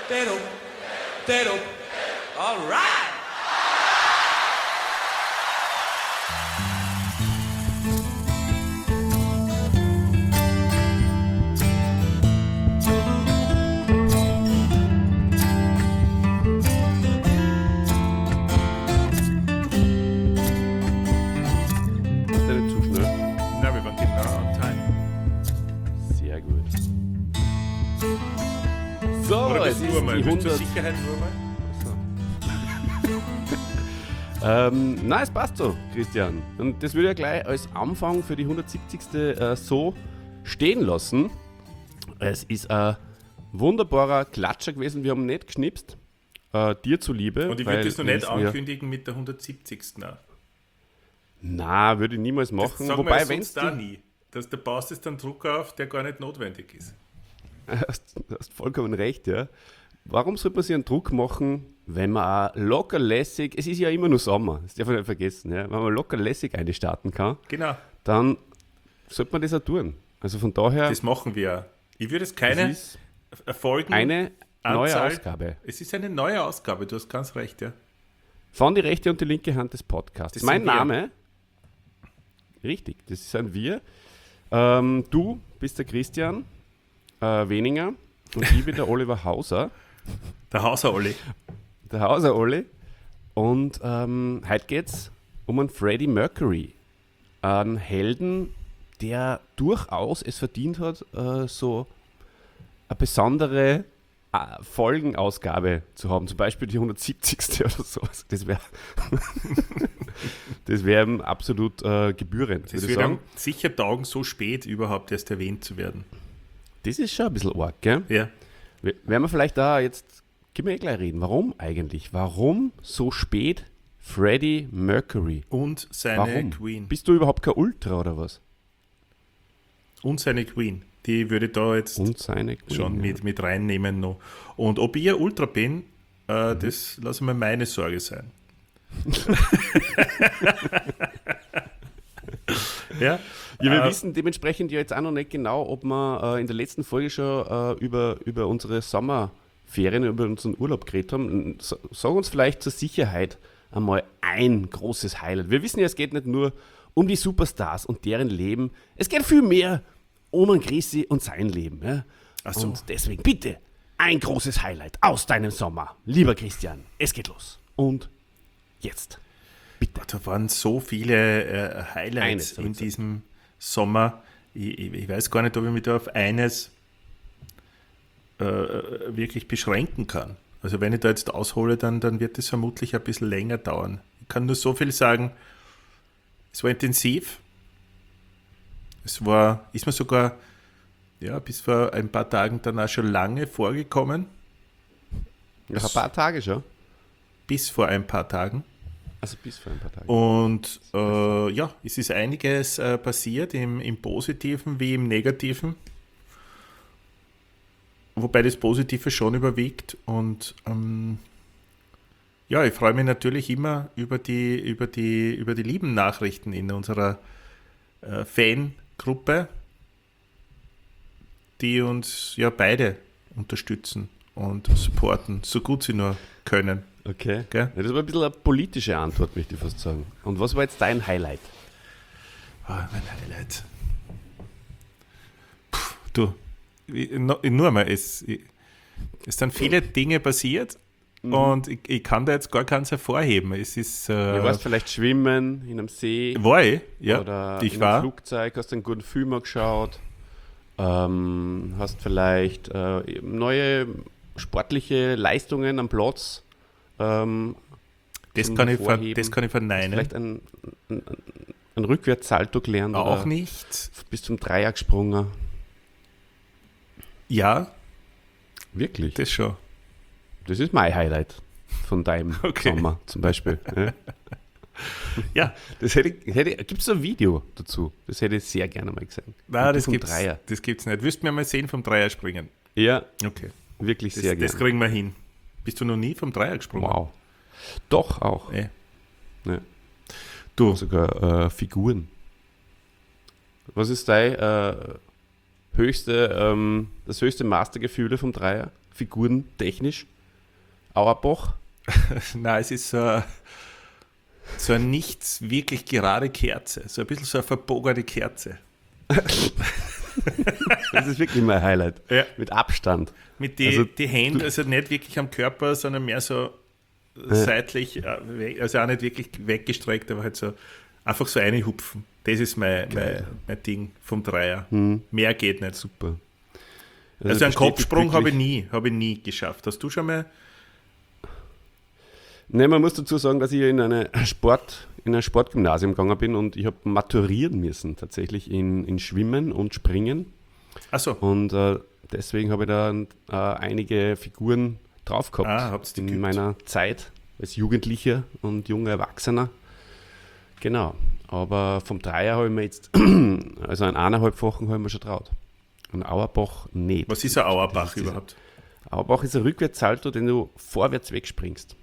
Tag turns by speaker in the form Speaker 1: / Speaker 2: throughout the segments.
Speaker 1: Dedo, dedo. All right.
Speaker 2: Nicht zu schnell.
Speaker 3: Na, wir waren genau on time.
Speaker 2: Sehr gut. So,
Speaker 3: Oder
Speaker 2: es
Speaker 3: willst du
Speaker 2: ist
Speaker 3: nur mal?
Speaker 2: die
Speaker 3: Willst du
Speaker 2: 100.
Speaker 3: zur Sicherheit nur mal?
Speaker 2: Nein, es passt so, Christian. Und das würde ich gleich als Anfang für die 170. So stehen lassen. Es ist ein wunderbarer Klatscher gewesen. Wir haben nicht geschnipst. Dir zuliebe.
Speaker 3: Und ich
Speaker 2: weil
Speaker 3: würde das noch
Speaker 2: wir
Speaker 3: nicht
Speaker 2: wissen ja-
Speaker 3: ankündigen mit der 170. Auch.
Speaker 2: Na, würde ich niemals machen.
Speaker 3: Das sagen
Speaker 2: Wobei,
Speaker 3: wir
Speaker 2: wenn
Speaker 3: sonst auch nie. Da baust du dann Druck auf, der gar nicht notwendig ist.
Speaker 2: Du hast vollkommen recht, ja. Warum sollte man sich einen Druck machen, wenn man auch locker lässig, es ist ja immer nur Sommer, das darf man nicht vergessen, ja. Wenn man locker lässig eine starten kann,
Speaker 3: Genau,
Speaker 2: dann sollte man das auch tun. Also von daher,
Speaker 3: das machen wir auch. Ich würde es
Speaker 2: es
Speaker 3: keine
Speaker 2: ist
Speaker 3: Folgen.
Speaker 2: eine neue
Speaker 3: Anzahl-
Speaker 2: Ausgabe
Speaker 3: Es ist eine neue Ausgabe, du hast ganz recht, ja.
Speaker 2: von die rechte und die linke Hand des Podcasts.
Speaker 3: Das
Speaker 2: Mein
Speaker 3: sind wir.
Speaker 2: Name, richtig, das sind wir. Du bist der Christian Weninger und ich bin der Oliver Hauser.
Speaker 3: Der Hauser-Olli.
Speaker 2: Der Hauser Olli. Und heute geht es um einen Freddie Mercury. Einen Helden, der durchaus es verdient hat, so eine besondere Folgenausgabe zu haben. Zum Beispiel die 170. oder so. Also das wäre das wär ihm absolut gebührend,
Speaker 3: Das
Speaker 2: würde ich
Speaker 3: wird
Speaker 2: sagen.
Speaker 3: ihm sicher taugen, so spät überhaupt erst erwähnt zu werden.
Speaker 2: Das ist schon ein bisschen arg, gell?
Speaker 3: Ja.
Speaker 2: Werden wir vielleicht da jetzt, können wir gleich reden, warum eigentlich? Warum so spät Freddie Mercury?
Speaker 3: Und seine
Speaker 2: Warum?
Speaker 3: Queen.
Speaker 2: Bist du überhaupt kein Ultra oder was?
Speaker 3: Und seine Queen. Die würde da jetzt
Speaker 2: Und seine Queen,
Speaker 3: schon
Speaker 2: ja.
Speaker 3: mit reinnehmen noch. Und ob ich ein Ultra bin, das lasse mir meine Sorge sein. Ja,
Speaker 2: Ja, wir wissen dementsprechend ja jetzt auch noch nicht genau, ob wir in der letzten Folge schon über unsere Sommerferien, über unseren Urlaub geredet haben. Sag uns vielleicht zur Sicherheit einmal ein großes Highlight. Wir wissen ja, es geht nicht nur um die Superstars und deren Leben, es geht viel mehr um einen Chrissy und sein Leben. Ja?
Speaker 3: Ach so.
Speaker 2: Und deswegen bitte ein großes Highlight aus deinem Sommer. Lieber Christian, es geht los. Und jetzt. Bitte.
Speaker 3: da waren so viele Highlights
Speaker 2: Eines, hab ich
Speaker 3: in
Speaker 2: gesagt.
Speaker 3: diesem Sommer. Ich weiß gar nicht, ob ich mich da auf eines wirklich beschränken kann. Also wenn ich da jetzt aushole, dann wird es vermutlich ein bisschen länger dauern. Ich kann nur so viel sagen, es war intensiv. Ist mir sogar bis vor ein paar Tagen dann auch schon lange vorgekommen.
Speaker 2: Nach ein paar Tage schon.
Speaker 3: Bis vor ein paar Tagen.
Speaker 2: Also bis vor ein paar Tagen.
Speaker 3: Und es ist einiges passiert, im Positiven wie im Negativen. Wobei das Positive schon überwiegt. Und ich freue mich natürlich immer über die lieben Nachrichten in unserer Fangruppe, die uns ja beide unterstützen und supporten, so gut sie nur können.
Speaker 2: Okay.
Speaker 3: Gell?
Speaker 2: Ja, das war ein bisschen eine politische Antwort, möchte ich fast sagen. Und was war jetzt dein Highlight?
Speaker 3: Mein Highlight. Nur einmal, es sind viele Dinge passiert und ich kann da jetzt gar keins hervorheben. Es ist.
Speaker 2: Du warst vielleicht schwimmen in einem See
Speaker 3: War ich? Ja,
Speaker 2: oder
Speaker 3: ich
Speaker 2: in
Speaker 3: war.
Speaker 2: einem Flugzeug, hast einen guten Film geschaut, hast vielleicht neue sportliche Leistungen am Platz.
Speaker 3: Das
Speaker 2: zum
Speaker 3: kann ich
Speaker 2: Hervorheben.
Speaker 3: verneinen.
Speaker 2: Vielleicht ein Rückwärtssalto gelernt
Speaker 3: Auch
Speaker 2: oder
Speaker 3: nicht.
Speaker 2: bis zum Dreier gesprungen.
Speaker 3: Ja,
Speaker 2: Wirklich?
Speaker 3: das schon.
Speaker 2: Das ist mein Highlight von deinem
Speaker 3: Okay.
Speaker 2: Sommer zum Beispiel. Ja.
Speaker 3: Ja,
Speaker 2: Gibt es ein Video dazu? Das hätte ich sehr gerne mal gesehen.
Speaker 3: nein,
Speaker 2: Und
Speaker 3: das
Speaker 2: vom
Speaker 3: gibt's nicht. Wirst du mir mal sehen vom Dreier springen?
Speaker 2: Ja,
Speaker 3: Okay.
Speaker 2: wirklich
Speaker 3: Das,
Speaker 2: sehr
Speaker 3: das
Speaker 2: gerne.
Speaker 3: kriegen wir hin. Bist du noch nie vom Dreier gesprungen?
Speaker 2: Wow. Doch auch.
Speaker 3: Ja.
Speaker 2: Ja.
Speaker 3: Du,
Speaker 2: Sogar Figuren. Was ist dein das höchste Maß der Gefühle vom Dreier, figurentechnisch. Auerbach.
Speaker 3: Nein, es ist so eine nicht wirklich gerade Kerze. So ein bisschen so eine verbogene Kerze.
Speaker 2: Das ist wirklich mein Highlight.
Speaker 3: Ja.
Speaker 2: Mit Abstand.
Speaker 3: Mit die,
Speaker 2: Also,
Speaker 3: die Hände, also nicht wirklich am Körper, sondern mehr so seitlich, also auch nicht wirklich weggestreckt, aber halt so einfach so reinhupfen. Das ist mein Ding vom Dreier. Mehr geht nicht.
Speaker 2: Super.
Speaker 3: Also einen Kopfsprung habe
Speaker 2: wirklich-
Speaker 3: ich nie geschafft. Hast du schon mal?
Speaker 2: Ne, man muss dazu sagen, dass ich in ein Sportgymnasium gegangen bin und ich habe maturieren müssen, tatsächlich in Schwimmen und Springen.
Speaker 3: Achso,
Speaker 2: Und deswegen habe ich da einige Figuren drauf gehabt
Speaker 3: habt's die
Speaker 2: in
Speaker 3: geübt.
Speaker 2: meiner Zeit als Jugendlicher und junger Erwachsener. Genau. Aber vom Dreier habe ich mir jetzt, also an 1,5 habe ich mir schon traut. Und Auerbach nicht.
Speaker 3: was ist ein Auerbach
Speaker 2: Das ist
Speaker 3: überhaupt?
Speaker 2: Auerbach ist ein Rückwärtssalto, den du vorwärts wegspringst.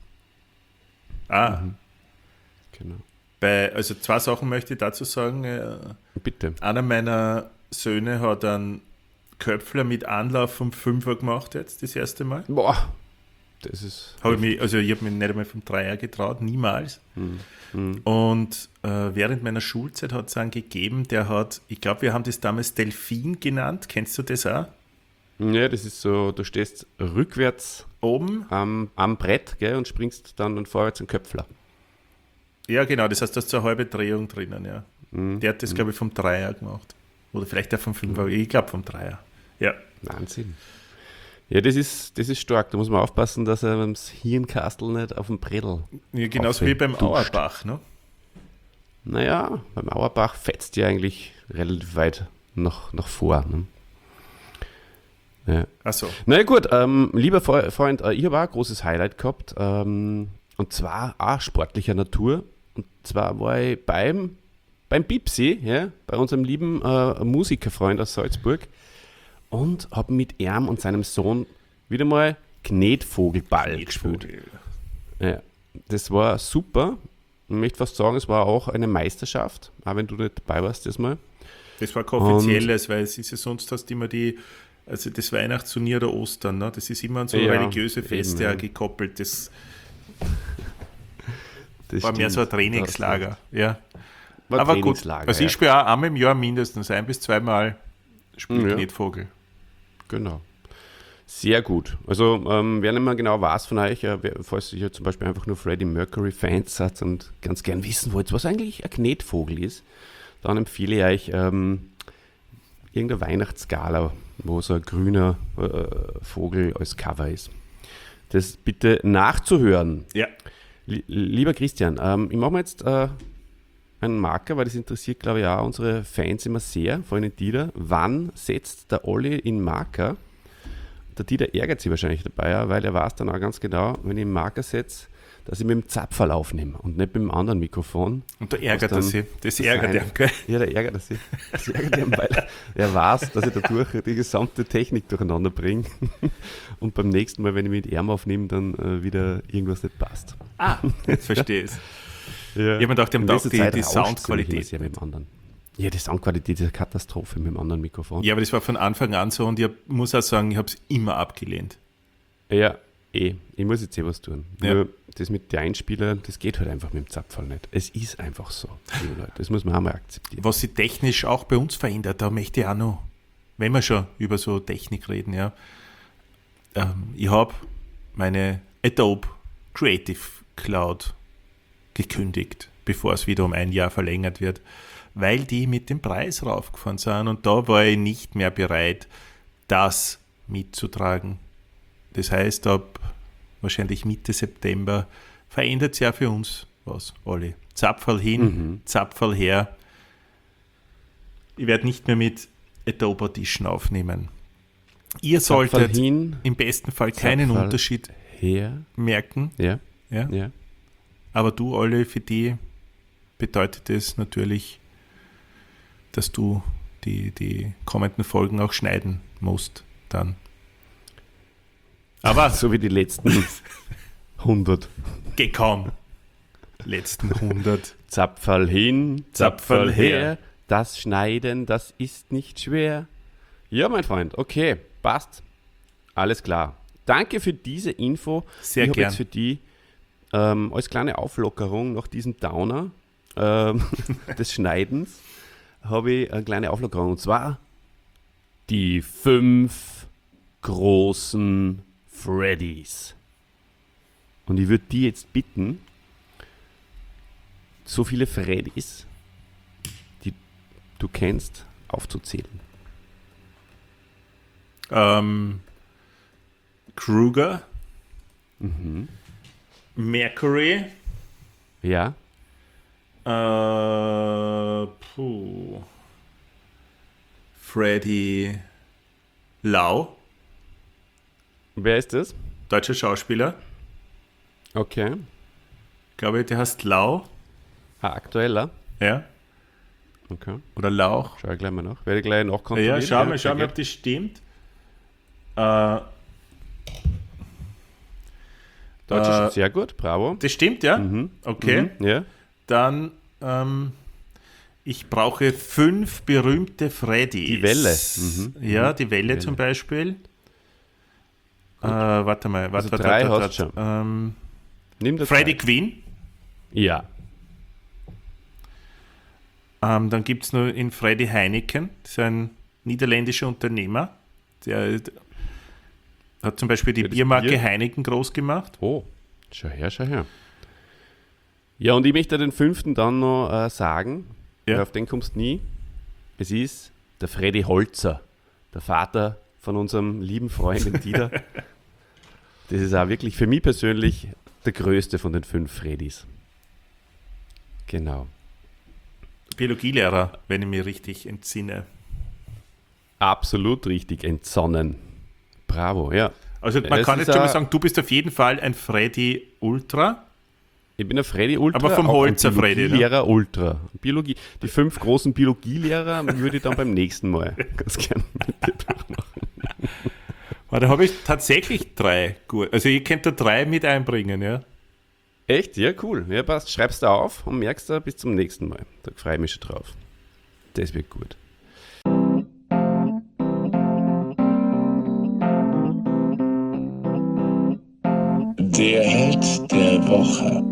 Speaker 2: Genau.
Speaker 3: Also zwei Sachen möchte ich dazu sagen.
Speaker 2: Bitte.
Speaker 3: Einer meiner Söhne hat einen Köpfler mit Anlauf vom Fünfer gemacht jetzt, das erste Mal.
Speaker 2: Boah, das ist.
Speaker 3: Ich habe mich nicht einmal vom Dreier getraut, niemals. Und während meiner Schulzeit hat es einen gegeben, der hat, ich glaube, wir haben das damals Delfin genannt. Kennst du das auch?
Speaker 2: Ja, das ist so, du stehst rückwärts
Speaker 3: Oben?
Speaker 2: am Brett, gell, und springst dann vorwärts einen Köpfler.
Speaker 3: Ja, genau, das heißt, da ist so eine halbe Drehung drinnen, ja. Der hat das, glaube ich, vom Dreier gemacht. Oder vielleicht auch vom Fünfer, ich glaube vom Dreier. Ja.
Speaker 2: Wahnsinn. Ja, das ist stark. Da muss man aufpassen, dass er beim Hirnkastel nicht auf dem Bredel.
Speaker 3: Ja, genauso wie beim
Speaker 2: Aufgeduscht.
Speaker 3: Auerbach, ne?
Speaker 2: Naja, beim Auerbach fetzt ja eigentlich relativ weit nach vor. Ne? Ja.
Speaker 3: Achso.
Speaker 2: Na ja, gut, lieber Freund, ich habe auch ein großes Highlight gehabt. Und zwar auch sportlicher Natur. Und zwar war ich beim Bipsi, ja, bei unserem lieben Musikerfreund aus Salzburg, und habe mit ihm und seinem Sohn wieder mal Knetvogelball gespielt. Ja, das war super. Ich möchte fast sagen, es war auch eine Meisterschaft, auch wenn du nicht dabei warst diesmal.
Speaker 3: Das war kein offizielles, weil es ist ja sonst hast du immer also das Weihnachtsturnier oder Ostern, ne? Das ist immer an so
Speaker 2: Ja,
Speaker 3: religiöse Feste
Speaker 2: eben, ja.
Speaker 3: gekoppelt. Das
Speaker 2: Das
Speaker 3: war mehr so ein
Speaker 2: stimmt.
Speaker 3: Trainingslager. Ja.
Speaker 2: War
Speaker 3: Aber gut,
Speaker 2: Trainingslager,
Speaker 3: also
Speaker 2: ja.
Speaker 3: ich spiele auch einmal im Jahr mindestens 1 bis 2 Mal
Speaker 2: Ja.
Speaker 3: Knetvogel.
Speaker 2: Genau. Sehr gut. Also, wer nicht mehr genau weiß von euch, falls ihr zum Beispiel einfach nur Freddie Mercury-Fans seid und ganz gern wissen wollt, was eigentlich ein Knetvogel ist, dann empfehle ich euch irgendeine Weihnachtsskala, wo so ein grüner Vogel als Cover ist. Das bitte nachzuhören.
Speaker 3: Ja.
Speaker 2: Lieber Christian, ich mache mir jetzt einen Marker, weil das interessiert, glaube ich, auch unsere Fans immer sehr, vor allem den Dieter. Wann setzt der Olli in Marker? Der Dieter ärgert sich wahrscheinlich dabei, ja, weil er weiß dann auch ganz genau, wenn ich einen Marker setze, dass ich mit dem Zapferl aufnehme und nicht mit dem anderen Mikrofon.
Speaker 3: Und da ärgert er
Speaker 2: dann-
Speaker 3: sich. Das ärgert er, gell?
Speaker 2: Ja, da ärgert er sich. Das ärgert ihn, weil er weiß, dass ich dadurch die gesamte Technik durcheinander bringe. Und beim nächsten Mal, wenn ich mit ihm aufnehme, dann wieder irgendwas nicht passt.
Speaker 3: Jetzt verstehe ich es.
Speaker 2: Ja.
Speaker 3: Ich habe mir gedacht, die haben
Speaker 2: In
Speaker 3: gedacht,
Speaker 2: letzter
Speaker 3: die
Speaker 2: Zeit rauscht's
Speaker 3: Soundqualität.
Speaker 2: nämlich immer sehr mit dem anderen. Ja, die Soundqualität ist eine Katastrophe mit dem anderen Mikrofon.
Speaker 3: Ja, aber das war von Anfang an so und ich muss auch sagen, ich habe es immer abgelehnt.
Speaker 2: Ja, ich muss jetzt was tun.
Speaker 3: Ja.
Speaker 2: Nur das mit den Einspielern, das geht halt einfach mit dem Zapferl nicht. Es ist einfach so, liebe Leute. Das muss man auch mal akzeptieren.
Speaker 3: Was sich technisch auch bei uns verändert, da möchte ich auch noch, wenn wir schon über so Technik reden, ja. Ich habe meine Adobe Creative Cloud gekündigt, bevor es wieder um 1 Jahr verlängert wird, weil die mit dem Preis raufgefahren sind und da war ich nicht mehr bereit, das mitzutragen. Das heißt, ab wahrscheinlich Mitte September verändert sich ja für uns was, Olli. Zapferl hin, Zapferl her. Ich werde nicht mehr mit Adobe Audition aufnehmen. Ihr
Speaker 2: Zapferl
Speaker 3: solltet
Speaker 2: hin,
Speaker 3: im besten Fall keinen
Speaker 2: Zapferl
Speaker 3: Unterschied
Speaker 2: her.
Speaker 3: merken.
Speaker 2: Ja,
Speaker 3: Ja?
Speaker 2: ja.
Speaker 3: Aber du, Olli, für die bedeutet es natürlich, dass du die kommenden Folgen auch schneiden musst dann. Aber
Speaker 2: So wie die letzten 100.
Speaker 3: geh kaum. Letzten 100.
Speaker 2: Zapferl hin,
Speaker 3: Zapferl
Speaker 2: Zapferl
Speaker 3: her.
Speaker 2: her. Das Schneiden, das ist nicht schwer. Ja, mein Freund, okay, passt. Alles klar. Danke für diese Info.
Speaker 3: Sehr
Speaker 2: ich habe
Speaker 3: gern.
Speaker 2: jetzt für die als kleine Auflockerung nach diesem Downer des Schneidens habe ich eine kleine Auflockerung. Und zwar die 5 großen Freddys. Und ich würde die jetzt bitten, so viele Freddys, die du kennst, aufzuzählen.
Speaker 3: Kruger. Mercury.
Speaker 2: Ja?
Speaker 3: Freddy Lau,
Speaker 2: Wer ist das?
Speaker 3: deutscher Schauspieler.
Speaker 2: Okay.
Speaker 3: Glaube ich, der heißt Lau.
Speaker 2: Aktueller?
Speaker 3: Ja.
Speaker 2: Okay.
Speaker 3: Oder Lauch.
Speaker 2: Schau ich gleich mal nach. Werde ich gleich nachkontrollieren.
Speaker 3: Ja, schau mal,
Speaker 2: sehr
Speaker 3: ob
Speaker 2: gut.
Speaker 3: das stimmt.
Speaker 2: Deutsch ist sehr gut, bravo.
Speaker 3: Das stimmt, ja? Okay.
Speaker 2: Ja.
Speaker 3: Dann, ich brauche 5 berühmte Freddys.
Speaker 2: Die Welle.
Speaker 3: Ja, die Welle zum Beispiel. Warte mal.
Speaker 2: Also 3 hast du schon. Nimm das
Speaker 3: Freddie
Speaker 2: drei.
Speaker 3: Quinn.
Speaker 2: Ja.
Speaker 3: Dann gibt es noch in Freddy Heineken. Das ist ein niederländischer Unternehmer. Der hat zum Beispiel die
Speaker 2: Ja, das
Speaker 3: Biermarke
Speaker 2: Bier.
Speaker 3: Heineken groß gemacht.
Speaker 2: Oh, schau her, schau her. Ja, und ich möchte den 5. dann noch sagen,
Speaker 3: Ja.
Speaker 2: weil auf den kommst du nie. Es ist der Freddy Holzer, der Vater von unserem lieben Freund den Dieter. Das ist auch wirklich für mich persönlich der größte von den 5 Freddys. Genau.
Speaker 3: Biologielehrer, wenn ich mich richtig entsinne.
Speaker 2: Absolut richtig entsonnen. Bravo, ja.
Speaker 3: Also man
Speaker 2: Das
Speaker 3: kann
Speaker 2: ist
Speaker 3: jetzt schon mal
Speaker 2: ein-
Speaker 3: sagen, du bist auf jeden Fall ein Freddy Ultra.
Speaker 2: Ich bin ein Freddy Ultra.
Speaker 3: Aber vom
Speaker 2: auch ein
Speaker 3: Holzer Freddy, ne?
Speaker 2: Biologielehrer Ultra. Biologie. Die 5 großen Biologielehrer würde ich dann beim nächsten Mal ganz gerne mit dir durchmachen.
Speaker 3: Da habe ich tatsächlich 3 gut. Also ihr könnt da 3 mit einbringen, ja.
Speaker 2: Echt? Ja, cool. Ja, passt. Schreibst du auf und merkst du bis zum nächsten Mal. Da freue ich mich schon drauf. Das wird gut.
Speaker 4: Der Held der Woche.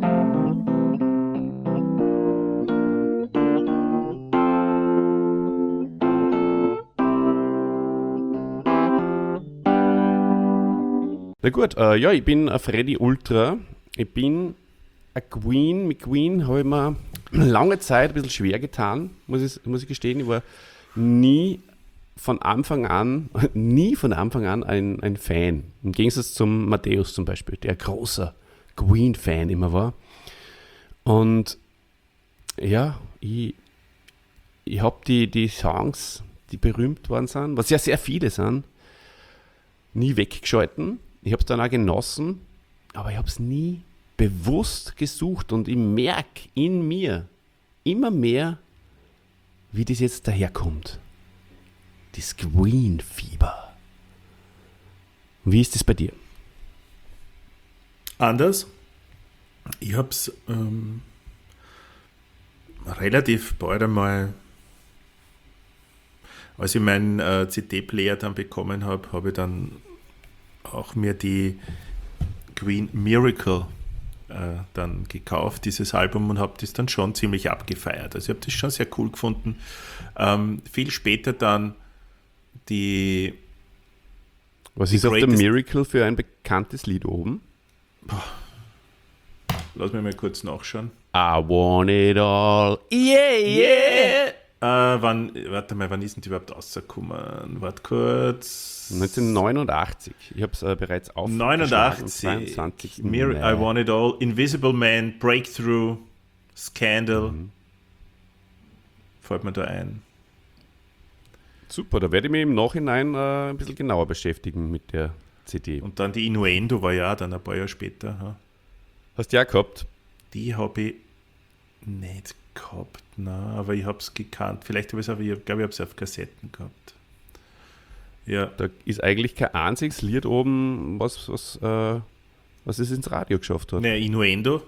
Speaker 2: Na gut, ja, ich bin ein Freddy Ultra. Ich bin ein Queen. Mit Queen habe ich mir lange Zeit ein bisschen schwer getan, muss ich gestehen. Ich war nie von Anfang an ein Fan. Im Gegensatz zum Matthäus zum Beispiel, der ein großer Queen-Fan immer war. Und ja, ich habe die Songs, die berühmt worden sind, was ja sehr viele sind, nie weggeschalten. Ich habe es dann auch genossen, aber ich habe es nie bewusst gesucht und ich merke in mir immer mehr, wie das jetzt daherkommt. Das Queen-Fieber. Wie ist das bei dir?
Speaker 3: Anders. Ich habe es relativ bald einmal, als ich meinen CD-Player dann bekommen habe, habe ich dann auch mir die Queen Miracle dann gekauft, dieses Album, und habe das dann schon ziemlich abgefeiert. Also ich habe das schon sehr cool gefunden. Viel später dann die
Speaker 2: Was ist auf der
Speaker 3: Greatest-
Speaker 2: Miracle für ein bekanntes Lied oben?
Speaker 3: Lass mich mal kurz nachschauen.
Speaker 2: I want it all. Yeah, yeah.
Speaker 3: Wann ist denn die überhaupt rausgekommen? Warte kurz.
Speaker 2: 1989. Ich habe es bereits auf
Speaker 3: 89.
Speaker 2: 22.
Speaker 3: I Want It All. Invisible Man, Breakthrough, Scandal. Fällt mir da ein.
Speaker 2: Super, da werde ich mich im Nachhinein ein bisschen genauer beschäftigen mit der CD.
Speaker 3: Und dann die Innuendo war ja dann ein paar Jahre später. Ja.
Speaker 2: Hast du ja gehabt?
Speaker 3: Die habe ich nicht gehabt, na, aber ich habe es gekannt. Vielleicht habe ich es aber, ich glaube, ich habe es auf Kassetten gehabt. Ja,
Speaker 2: Da ist eigentlich kein einziges Lied oben, was es ins Radio geschafft hat.
Speaker 3: ne, Innuendo.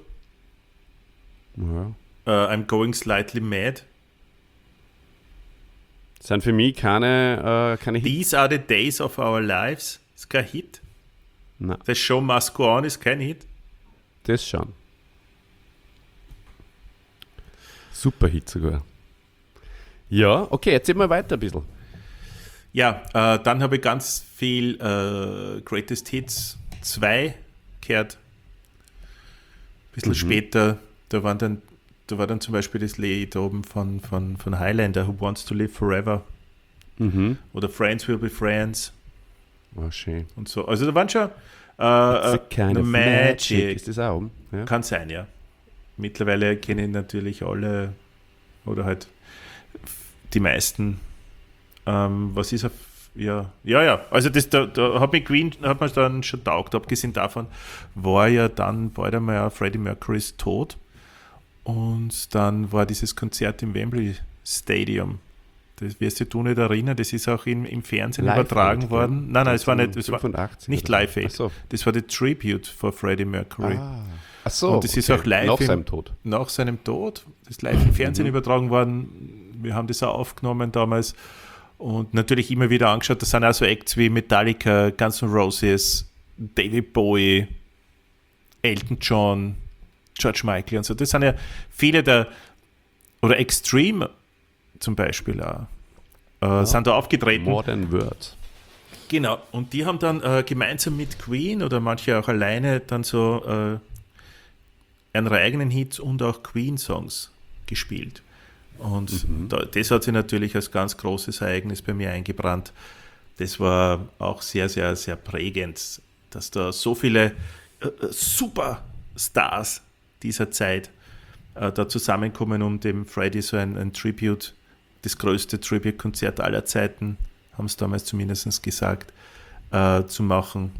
Speaker 2: Ja.
Speaker 3: I'm Going Slightly Mad.
Speaker 2: Sind für mich keine Hits.
Speaker 3: These are the days of our lives ist kein Hit.
Speaker 2: Nein,
Speaker 3: The Show Must Go On ist kein Hit.
Speaker 2: das schon. Super Hit sogar. Ja, okay, erzähl mal weiter ein bisschen.
Speaker 3: Ja, dann habe ich ganz viel Greatest Hits 2 gehört. Ein bisschen später, da war dann zum Beispiel das Lied oben von Highlander, Who Wants to Live Forever. Oder Friends Will Be Friends
Speaker 2: Oh, schön.
Speaker 3: und so. Also da waren schon
Speaker 2: It's a kind
Speaker 3: the
Speaker 2: of magic. Ist das auch oben? Ja.
Speaker 3: Kann sein, ja. Mittlerweile kenne ich natürlich alle oder halt die meisten. Was ist auf. Ja. Also da hat mich Queen hat man dann schon taugt. Abgesehen davon war ja dann bald einmal auch Freddie Mercurys Tod. Und dann war dieses Konzert im Wembley Stadium. Das wirst du nicht erinnern, das ist auch im Fernsehen
Speaker 2: Live
Speaker 3: übertragen
Speaker 2: Aid,
Speaker 3: worden.
Speaker 2: gell?
Speaker 3: Nein, es war nicht,
Speaker 2: 85
Speaker 3: nicht
Speaker 2: oder so.
Speaker 3: Live Aid.
Speaker 2: Ach so.
Speaker 3: Das war der Tribute für Freddie Mercury.
Speaker 2: Ach so,
Speaker 3: Und das ist auch live
Speaker 2: nach
Speaker 3: im-
Speaker 2: seinem Tod.
Speaker 3: Nach seinem Tod, das ist live im Fernsehen übertragen worden. Wir haben das auch aufgenommen damals und natürlich immer wieder angeschaut. Da sind auch so Acts wie Metallica, Guns N' Roses, David Bowie, Elton John, George Michael und so. Das sind ja viele oder Extreme zum Beispiel auch, sind da aufgetreten.
Speaker 2: Modern Words.
Speaker 3: Genau, und die haben dann gemeinsam mit Queen oder manche auch alleine dann so ihre eigenen Hits und auch Queen-Songs gespielt. Und das hat sich natürlich als ganz großes Ereignis bei mir eingebrannt. Das war auch sehr, sehr, sehr prägend, dass da so viele Superstars dieser Zeit da zusammenkommen, um dem Freddie so ein Tribute, das größte Tribute-Konzert aller Zeiten, haben es damals zumindest gesagt, zu machen.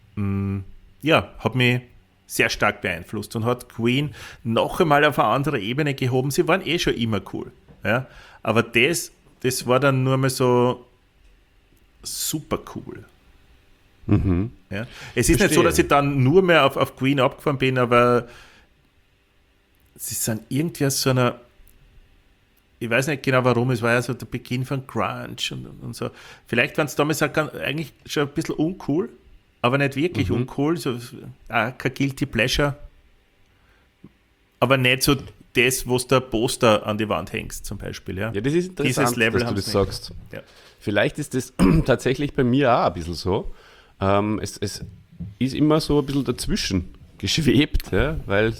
Speaker 3: Ja, hat mich sehr stark beeinflusst und hat Queen noch einmal auf eine andere Ebene gehoben. Sie waren eh schon immer cool. Ja? Aber das war dann nur mal so super cool. Ja? Es ist nicht so,
Speaker 2: Verstehe.
Speaker 3: dass ich dann nur mehr auf Queen abgefahren bin, aber sie sind irgendwie aus so einer, ich weiß nicht genau warum, es war ja so der Beginn von Grunge und so. Vielleicht waren es damals auch eigentlich schon ein bisschen uncool, aber nicht wirklich uncool, so kein Guilty Pleasure, aber nicht so das, was der Poster an die Wand hängst zum Beispiel. Ja,
Speaker 2: Ja, das ist interessant,
Speaker 3: Dieses Level
Speaker 2: dass du
Speaker 3: haben
Speaker 2: das
Speaker 3: sie
Speaker 2: sagst.
Speaker 3: nicht. Ja.
Speaker 2: Vielleicht ist das tatsächlich bei mir auch ein bisschen so. Es ist immer so ein bisschen dazwischen geschwebt, ja, weil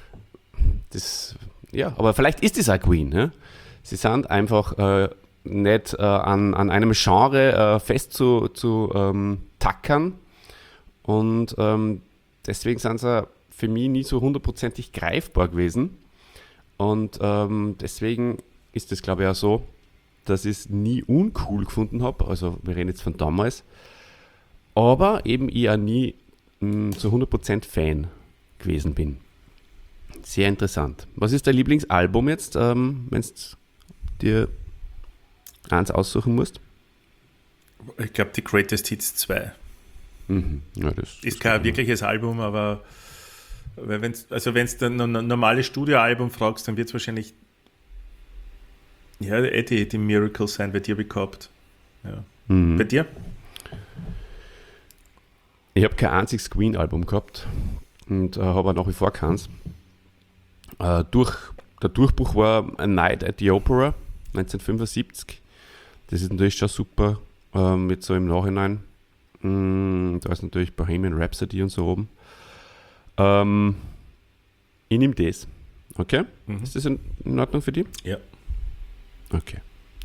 Speaker 2: das, ja, aber vielleicht ist es auch Queen. Ja? Sie sind einfach nicht an einem Genre fest zu tackern und deswegen sind sie für mich nie so hundertprozentig greifbar gewesen und deswegen ist es, glaube ich, auch so, dass ich es nie uncool gefunden habe, also wir reden jetzt von damals, aber eben ich auch nie zu 100% Fan gewesen bin. Sehr interessant. Was ist dein Lieblingsalbum jetzt, wenn du dir eins aussuchen musst?
Speaker 3: Ich glaube, die Greatest Hits 2.
Speaker 2: Ja, das
Speaker 3: Ist kein wirkliches Album, aber wenn du ein normales Studioalbum fragst, dann wird es wahrscheinlich die Miracles sein, bei dir gehabt. Ja. Bei dir?
Speaker 2: Ich habe kein einziges Queen-Album gehabt und habe auch nach wie vor keins. Der Durchbruch war A Night at the Opera 1975. Das ist natürlich schon super, jetzt so im Nachhinein. Da ist natürlich Bohemian Rhapsody und so oben. Ich nehme das. Okay? Ist das in Ordnung für dich?
Speaker 3: Ja.
Speaker 2: Okay.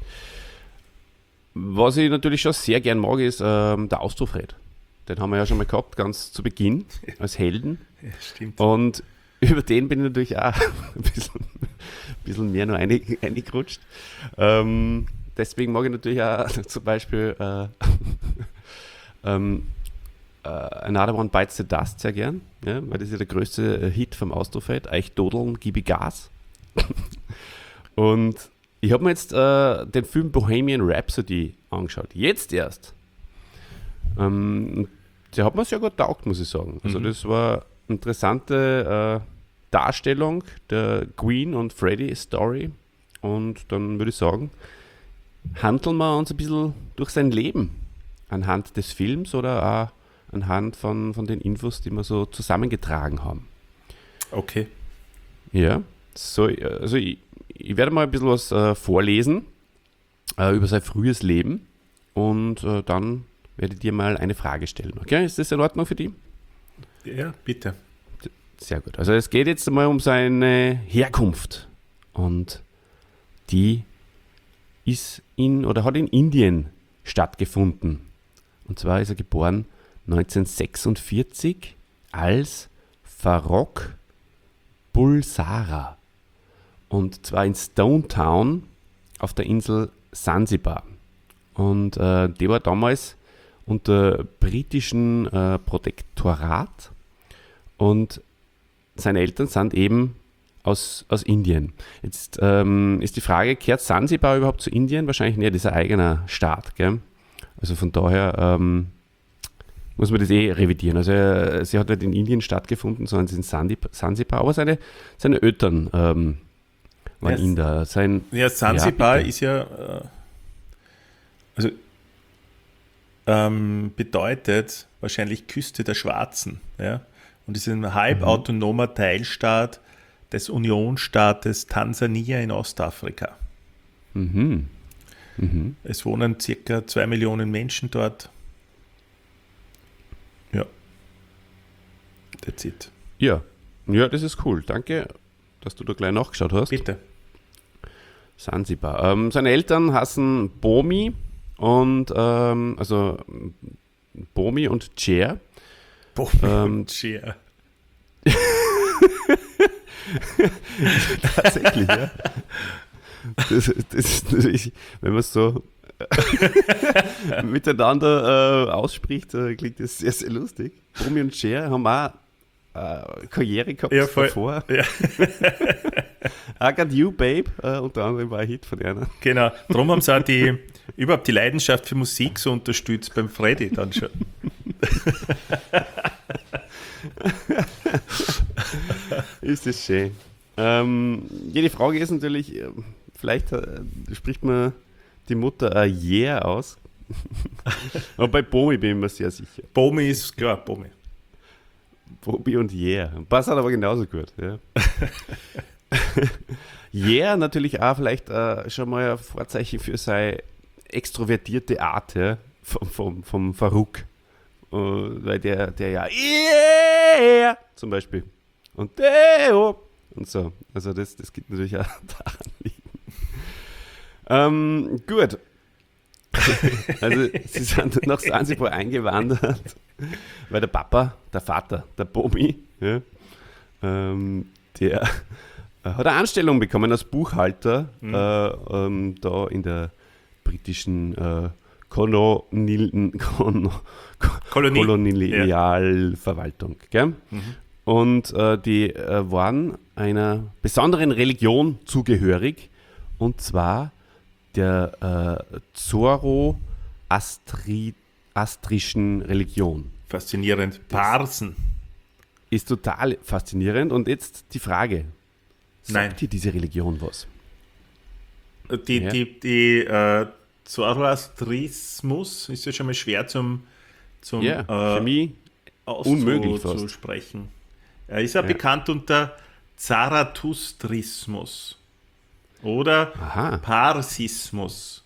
Speaker 2: Was ich natürlich schon sehr gern mag, ist der Austrofred. Den haben wir ja schon mal gehabt, ganz zu Beginn, als Helden.
Speaker 3: Ja, stimmt.
Speaker 2: Und über den bin ich natürlich auch ein bisschen mehr noch reingerutscht. Deswegen mag ich natürlich auch zum Beispiel Another One Bites the Dust sehr gern, ja, weil das ist ja der größte Hit vom Austrofred. Eich dodeln, gib ich Gas. Und ich habe mir jetzt den Film Bohemian Rhapsody angeschaut. Jetzt erst. Der hat mir sehr gut taugt, muss ich sagen. Also das war eine interessante Darstellung der Queen und Freddie Story. Und dann würde ich sagen, handeln wir uns ein bisschen durch sein Leben anhand des Films oder auch anhand von den Infos, die wir so zusammengetragen haben.
Speaker 3: Okay.
Speaker 2: Ja, so, also ich werde mal ein bisschen was vorlesen über sein frühes Leben und dann werde ich dir mal eine Frage stellen. Okay, ist das in Ordnung für dich?
Speaker 3: Ja, bitte.
Speaker 2: Sehr gut. Also es geht jetzt einmal um seine Herkunft und die hat in Indien stattgefunden. Und zwar ist er geboren 1946 als Farrokh Bulsara. Und zwar in Stone Town auf der Insel Sansibar. Und die war damals unter britischem Protektorat und seine Eltern sind eben aus Indien. Jetzt ist die Frage, gehört Sansibar überhaupt zu Indien? Wahrscheinlich nicht, das ist ein eigener Staat. Gell? Also von daher muss man das revidieren. Also sie hat nicht in Indien stattgefunden, sondern in Sansibar. Aber seine Eltern waren Inder.
Speaker 3: Sansibar ist ja, bedeutet wahrscheinlich Küste der Schwarzen. Ja? Und ist ein halbautonomer Teilstaat des Unionsstaates Tansania in Ostafrika. Es wohnen circa 2 Millionen Menschen dort. Ja. That's it.
Speaker 2: Ja, das ist cool. Danke, dass du da gleich nachgeschaut hast.
Speaker 3: Bitte.
Speaker 2: Sansibar. Seine Eltern heißen Bomi und Bomi und Cher.
Speaker 3: Cher.
Speaker 2: Tatsächlich, ja. Das ist natürlich, wenn man es so miteinander ausspricht, klingt das sehr, sehr lustig. Bomi und Cher haben auch Karriere gehabt davor.
Speaker 3: Ja.
Speaker 2: I Got You, Babe, unter anderem war ein Hit von einer.
Speaker 3: Genau, darum haben sie auch überhaupt die Leidenschaft für Musik so unterstützt beim Freddy dann schon.
Speaker 2: Ist das schön. Die Frage ist natürlich, vielleicht spricht man die Mutter Yeah aus. Aber bei Bomi bin ich mir sehr sicher.
Speaker 3: Bomi ist klar, Bomi.
Speaker 2: Bomi und Yeah. Passt halt aber genauso gut. Ja. Yeah natürlich auch vielleicht schon mal ein Vorzeichen für seine extrovertierte Art, ja, vom Farrokh. Weil der ja Yeah zum Beispiel und Deo und so. Also das gibt natürlich auch daran liegen. Gut. Also sie sind nach Sansibar eingewandert, weil der Vater, der Bomi, ja, der hat eine Anstellung bekommen als Buchhalter da in der britischen Kolonialverwaltung. Gell? Und die waren einer besonderen Religion zugehörig, und zwar der Zoroastrischen Religion.
Speaker 3: Faszinierend. Parsen.
Speaker 2: Ist total faszinierend. Und jetzt die Frage,
Speaker 3: Nein.
Speaker 2: sagt dir diese Religion was?
Speaker 3: Die Zoroastrismus ist ja schon mal schwer zum
Speaker 2: für mich unmöglich fast.
Speaker 3: zu sprechen. Er ist ja bekannt unter Zarathustrismus oder Parsismus.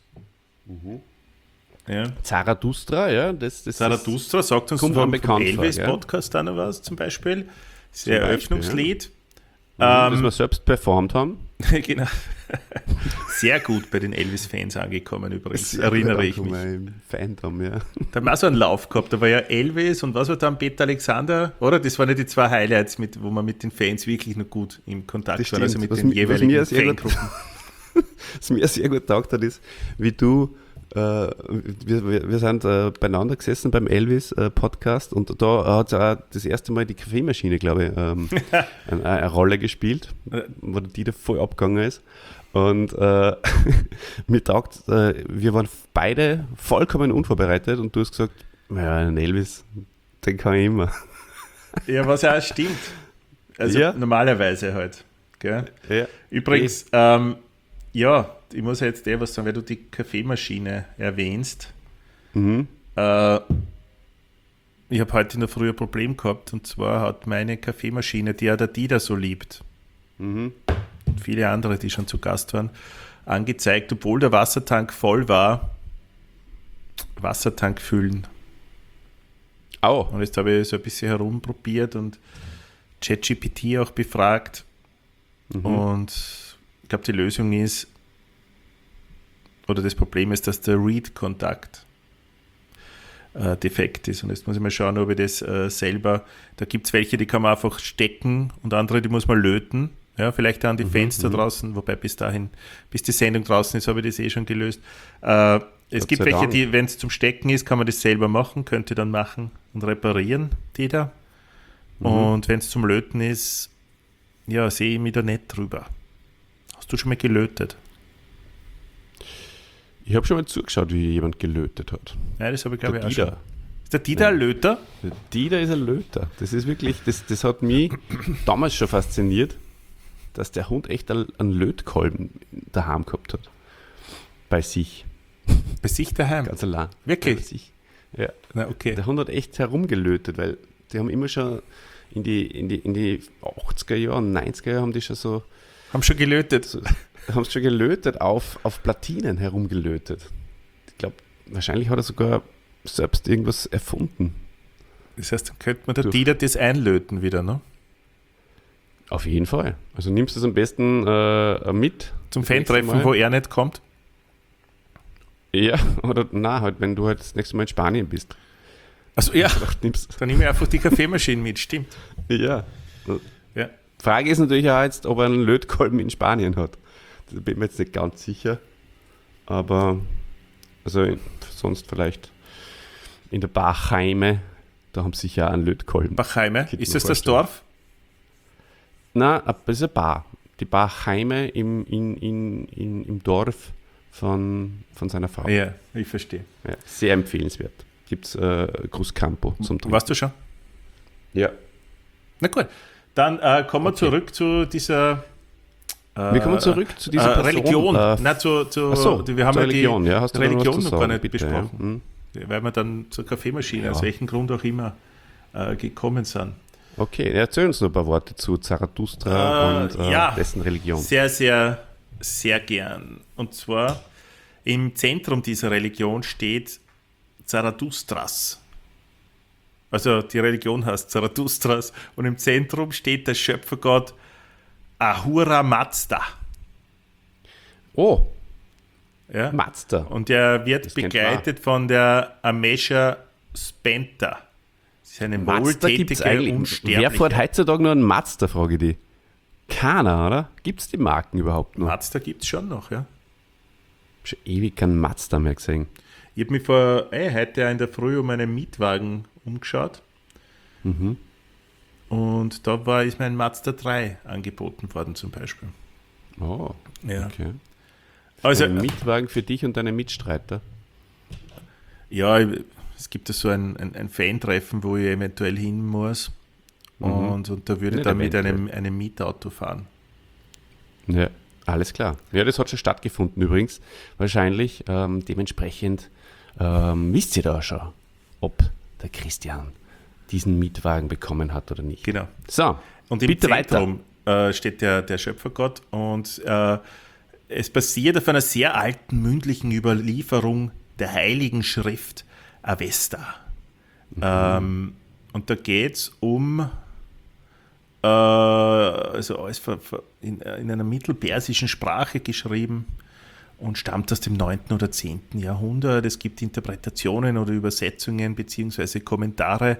Speaker 3: Ja.
Speaker 2: Zarathustra, ja, das
Speaker 3: Zarathustra sagt uns
Speaker 2: kommt
Speaker 3: vom
Speaker 2: bekannt vor,
Speaker 3: Elvis-Podcast auch noch was, zum Beispiel. Das
Speaker 2: Zum Beispiel,
Speaker 3: Eröffnungslied.
Speaker 2: das wir selbst performt haben.
Speaker 3: Genau. Sehr gut bei den Elvis-Fans angekommen übrigens, erinnere ich mich.
Speaker 2: Im Fandom, ja.
Speaker 3: Da haben wir auch so einen Lauf gehabt, da war ja Elvis und was war dann Peter Alexander, oder? Das waren ja die zwei Highlights, wo man mit den Fans wirklich noch gut im Kontakt
Speaker 2: Das
Speaker 3: war, also
Speaker 2: stimmt.
Speaker 3: mit den jeweiligen Fangruppen.
Speaker 2: Was mir sehr gut taugt hat, ist, wie du, wir sind beieinander gesessen beim Elvis-Podcast und da hat es auch das erste Mal die Kaffeemaschine, glaube ich, eine Rolle gespielt, wo die da voll abgegangen ist. Und mir taugt, wir waren beide vollkommen unvorbereitet und du hast gesagt, naja, einen Elvis, den kann ich immer.
Speaker 3: Ja, was ja auch stimmt. Also
Speaker 2: Ja.
Speaker 3: normalerweise halt. Gell?
Speaker 2: Ja.
Speaker 3: Übrigens, ich muss jetzt was sagen, weil du die Kaffeemaschine erwähnst.
Speaker 2: Mhm.
Speaker 3: Ich habe heute in der Früh ein Problem gehabt, und zwar hat meine Kaffeemaschine, die ja der Dieter so liebt, und viele andere, die schon zu Gast waren, angezeigt, obwohl der Wassertank voll war, Wassertank füllen.
Speaker 2: Au.
Speaker 3: Und jetzt habe ich so ein bisschen herumprobiert und ChatGPT auch befragt. Und ich glaube, die Lösung ist, oder das Problem ist, dass der Read-Kontakt defekt ist. Und jetzt muss ich mal schauen, ob ich das selber, da gibt es welche, die kann man einfach stecken und andere, die muss man löten. Ja, vielleicht an die Fenster draußen, wobei bis die Sendung draußen ist, habe ich das eh schon gelöst. Es gibt welche, die, wenn es zum Stecken ist, kann man das selber machen, könnte dann machen und reparieren, die da. Und wenn es zum Löten ist, ja, sehe ich mich da nicht drüber. Hast du schon mal gelötet?
Speaker 2: Ich habe schon mal zugeschaut, wie jemand gelötet hat.
Speaker 3: Ja, das habe ich, glaube ich,
Speaker 2: Der
Speaker 3: auch schon.
Speaker 2: Dieter.
Speaker 3: Ist der Dieter ein Löter?
Speaker 2: Der Dieter ist ein Löter. Das ist wirklich, das hat mich damals schon fasziniert, dass der Hund echt einen Lötkolben daheim gehabt hat. Bei sich.
Speaker 3: Bei sich daheim?
Speaker 2: Ganz allein.
Speaker 3: Wirklich?
Speaker 2: Bei sich. Ja.
Speaker 3: Na, okay.
Speaker 2: Der Hund hat echt herumgelötet, weil die haben immer schon in die 80er Jahre, 90er Jahre haben die schon so,
Speaker 3: Haben schon gelötet.
Speaker 2: haben schon gelötet, auf Platinen herumgelötet. Ich glaube, wahrscheinlich hat er sogar selbst irgendwas erfunden.
Speaker 3: Das heißt, dann könnte man der Dieter das einlöten wieder, ne?
Speaker 2: Auf jeden Fall. Also nimmst du es am besten mit.
Speaker 3: Zum
Speaker 2: das nächste
Speaker 3: Fan-Treffen,
Speaker 2: Mal.
Speaker 3: wo er nicht kommt.
Speaker 2: Ja, oder halt, wenn du halt das nächste Mal in Spanien bist.
Speaker 3: Also ja,
Speaker 2: Nimmst.
Speaker 3: dann nehme ich einfach die Kaffeemaschine mit, stimmt.
Speaker 2: Ja.
Speaker 3: Ja.
Speaker 2: Frage ist natürlich auch jetzt, ob er einen Lötkolben in Spanien hat. Da bin ich mir jetzt nicht ganz sicher. Aber also sonst vielleicht in der Bachheime, da haben sie sicher auch einen Lötkolben.
Speaker 3: Bachheime,
Speaker 2: Könnte
Speaker 3: ist
Speaker 2: man
Speaker 3: das das
Speaker 2: vorstellen.
Speaker 3: Dorf?
Speaker 2: Nein, das ist eine Bar. Die Bachheime im Dorf von seiner Frau.
Speaker 3: Ja, ich verstehe.
Speaker 2: Ja, sehr empfehlenswert. Gibt es Cruzcampo zum Trinken.
Speaker 3: Warst du schon?
Speaker 2: Ja.
Speaker 3: Na gut, dann kommen wir zurück zu dieser
Speaker 2: Wir kommen zurück zu dieser Person.
Speaker 3: Religion. Nein,
Speaker 2: ach so,
Speaker 3: wir haben
Speaker 2: zur
Speaker 3: ja
Speaker 2: Religion,
Speaker 3: die
Speaker 2: ja. Hast du da noch was
Speaker 3: Religion
Speaker 2: zu
Speaker 3: noch gar
Speaker 2: sagen?
Speaker 3: nicht
Speaker 2: Bitte,
Speaker 3: besprochen.
Speaker 2: ja.
Speaker 3: Weil wir dann zur Kaffeemaschine, aus welchem Grund auch immer, gekommen sind.
Speaker 2: Okay, erzähl uns noch ein paar Worte zu Zarathustra und
Speaker 3: ja.
Speaker 2: dessen Religion.
Speaker 3: Sehr, sehr, sehr gern. Und zwar im Zentrum dieser Religion steht Zarathustras. Also die Religion heißt Zarathustras und im Zentrum steht der Schöpfergott Ahura Mazda.
Speaker 2: Oh,
Speaker 3: Ja?
Speaker 2: Mazda.
Speaker 3: Und er wird
Speaker 2: Das kennt
Speaker 3: begleitet von der Amesha Spenta. Das ist eine
Speaker 2: Mazda gibt es
Speaker 3: wohltätige
Speaker 2: eigentlich. Wer fährt
Speaker 3: Unsterbliche.
Speaker 2: heutzutage nur einen Mazda, frage ich dich? Keiner, oder? Gibt es die Marken überhaupt noch?
Speaker 3: Mazda gibt es schon noch, ja.
Speaker 2: Ich habe schon ewig keinen Mazda mehr gesehen.
Speaker 3: Ich habe mich heute in der Früh um einen Mietwagen umgeschaut. Und da ist mir ein Mazda 3 angeboten worden zum Beispiel.
Speaker 2: Oh,
Speaker 3: Ja.
Speaker 2: okay.
Speaker 3: Also,
Speaker 2: Ein Mietwagen für dich und deine Mitstreiter.
Speaker 3: ja, es gibt ja so ein Fan-Treffen, wo ich eventuell hin muss. Und da würde ich
Speaker 2: Nicht
Speaker 3: dann mit
Speaker 2: eventuell.
Speaker 3: einem Mietauto fahren.
Speaker 2: Ja, alles klar. Ja, das hat schon stattgefunden übrigens. Wahrscheinlich dementsprechend wisst ihr da schon, ob der Christian diesen Mietwagen bekommen hat oder nicht.
Speaker 3: Genau.
Speaker 2: So,
Speaker 3: Und im
Speaker 2: bitte
Speaker 3: Zentrum steht der Schöpfergott und es basiert auf einer sehr alten mündlichen Überlieferung der Heiligen Schrift Avesta. Und da geht es um also alles in einer mittelpersischen Sprache geschrieben und stammt aus dem 9. oder 10. Jahrhundert. Es gibt Interpretationen oder Übersetzungen beziehungsweise Kommentare.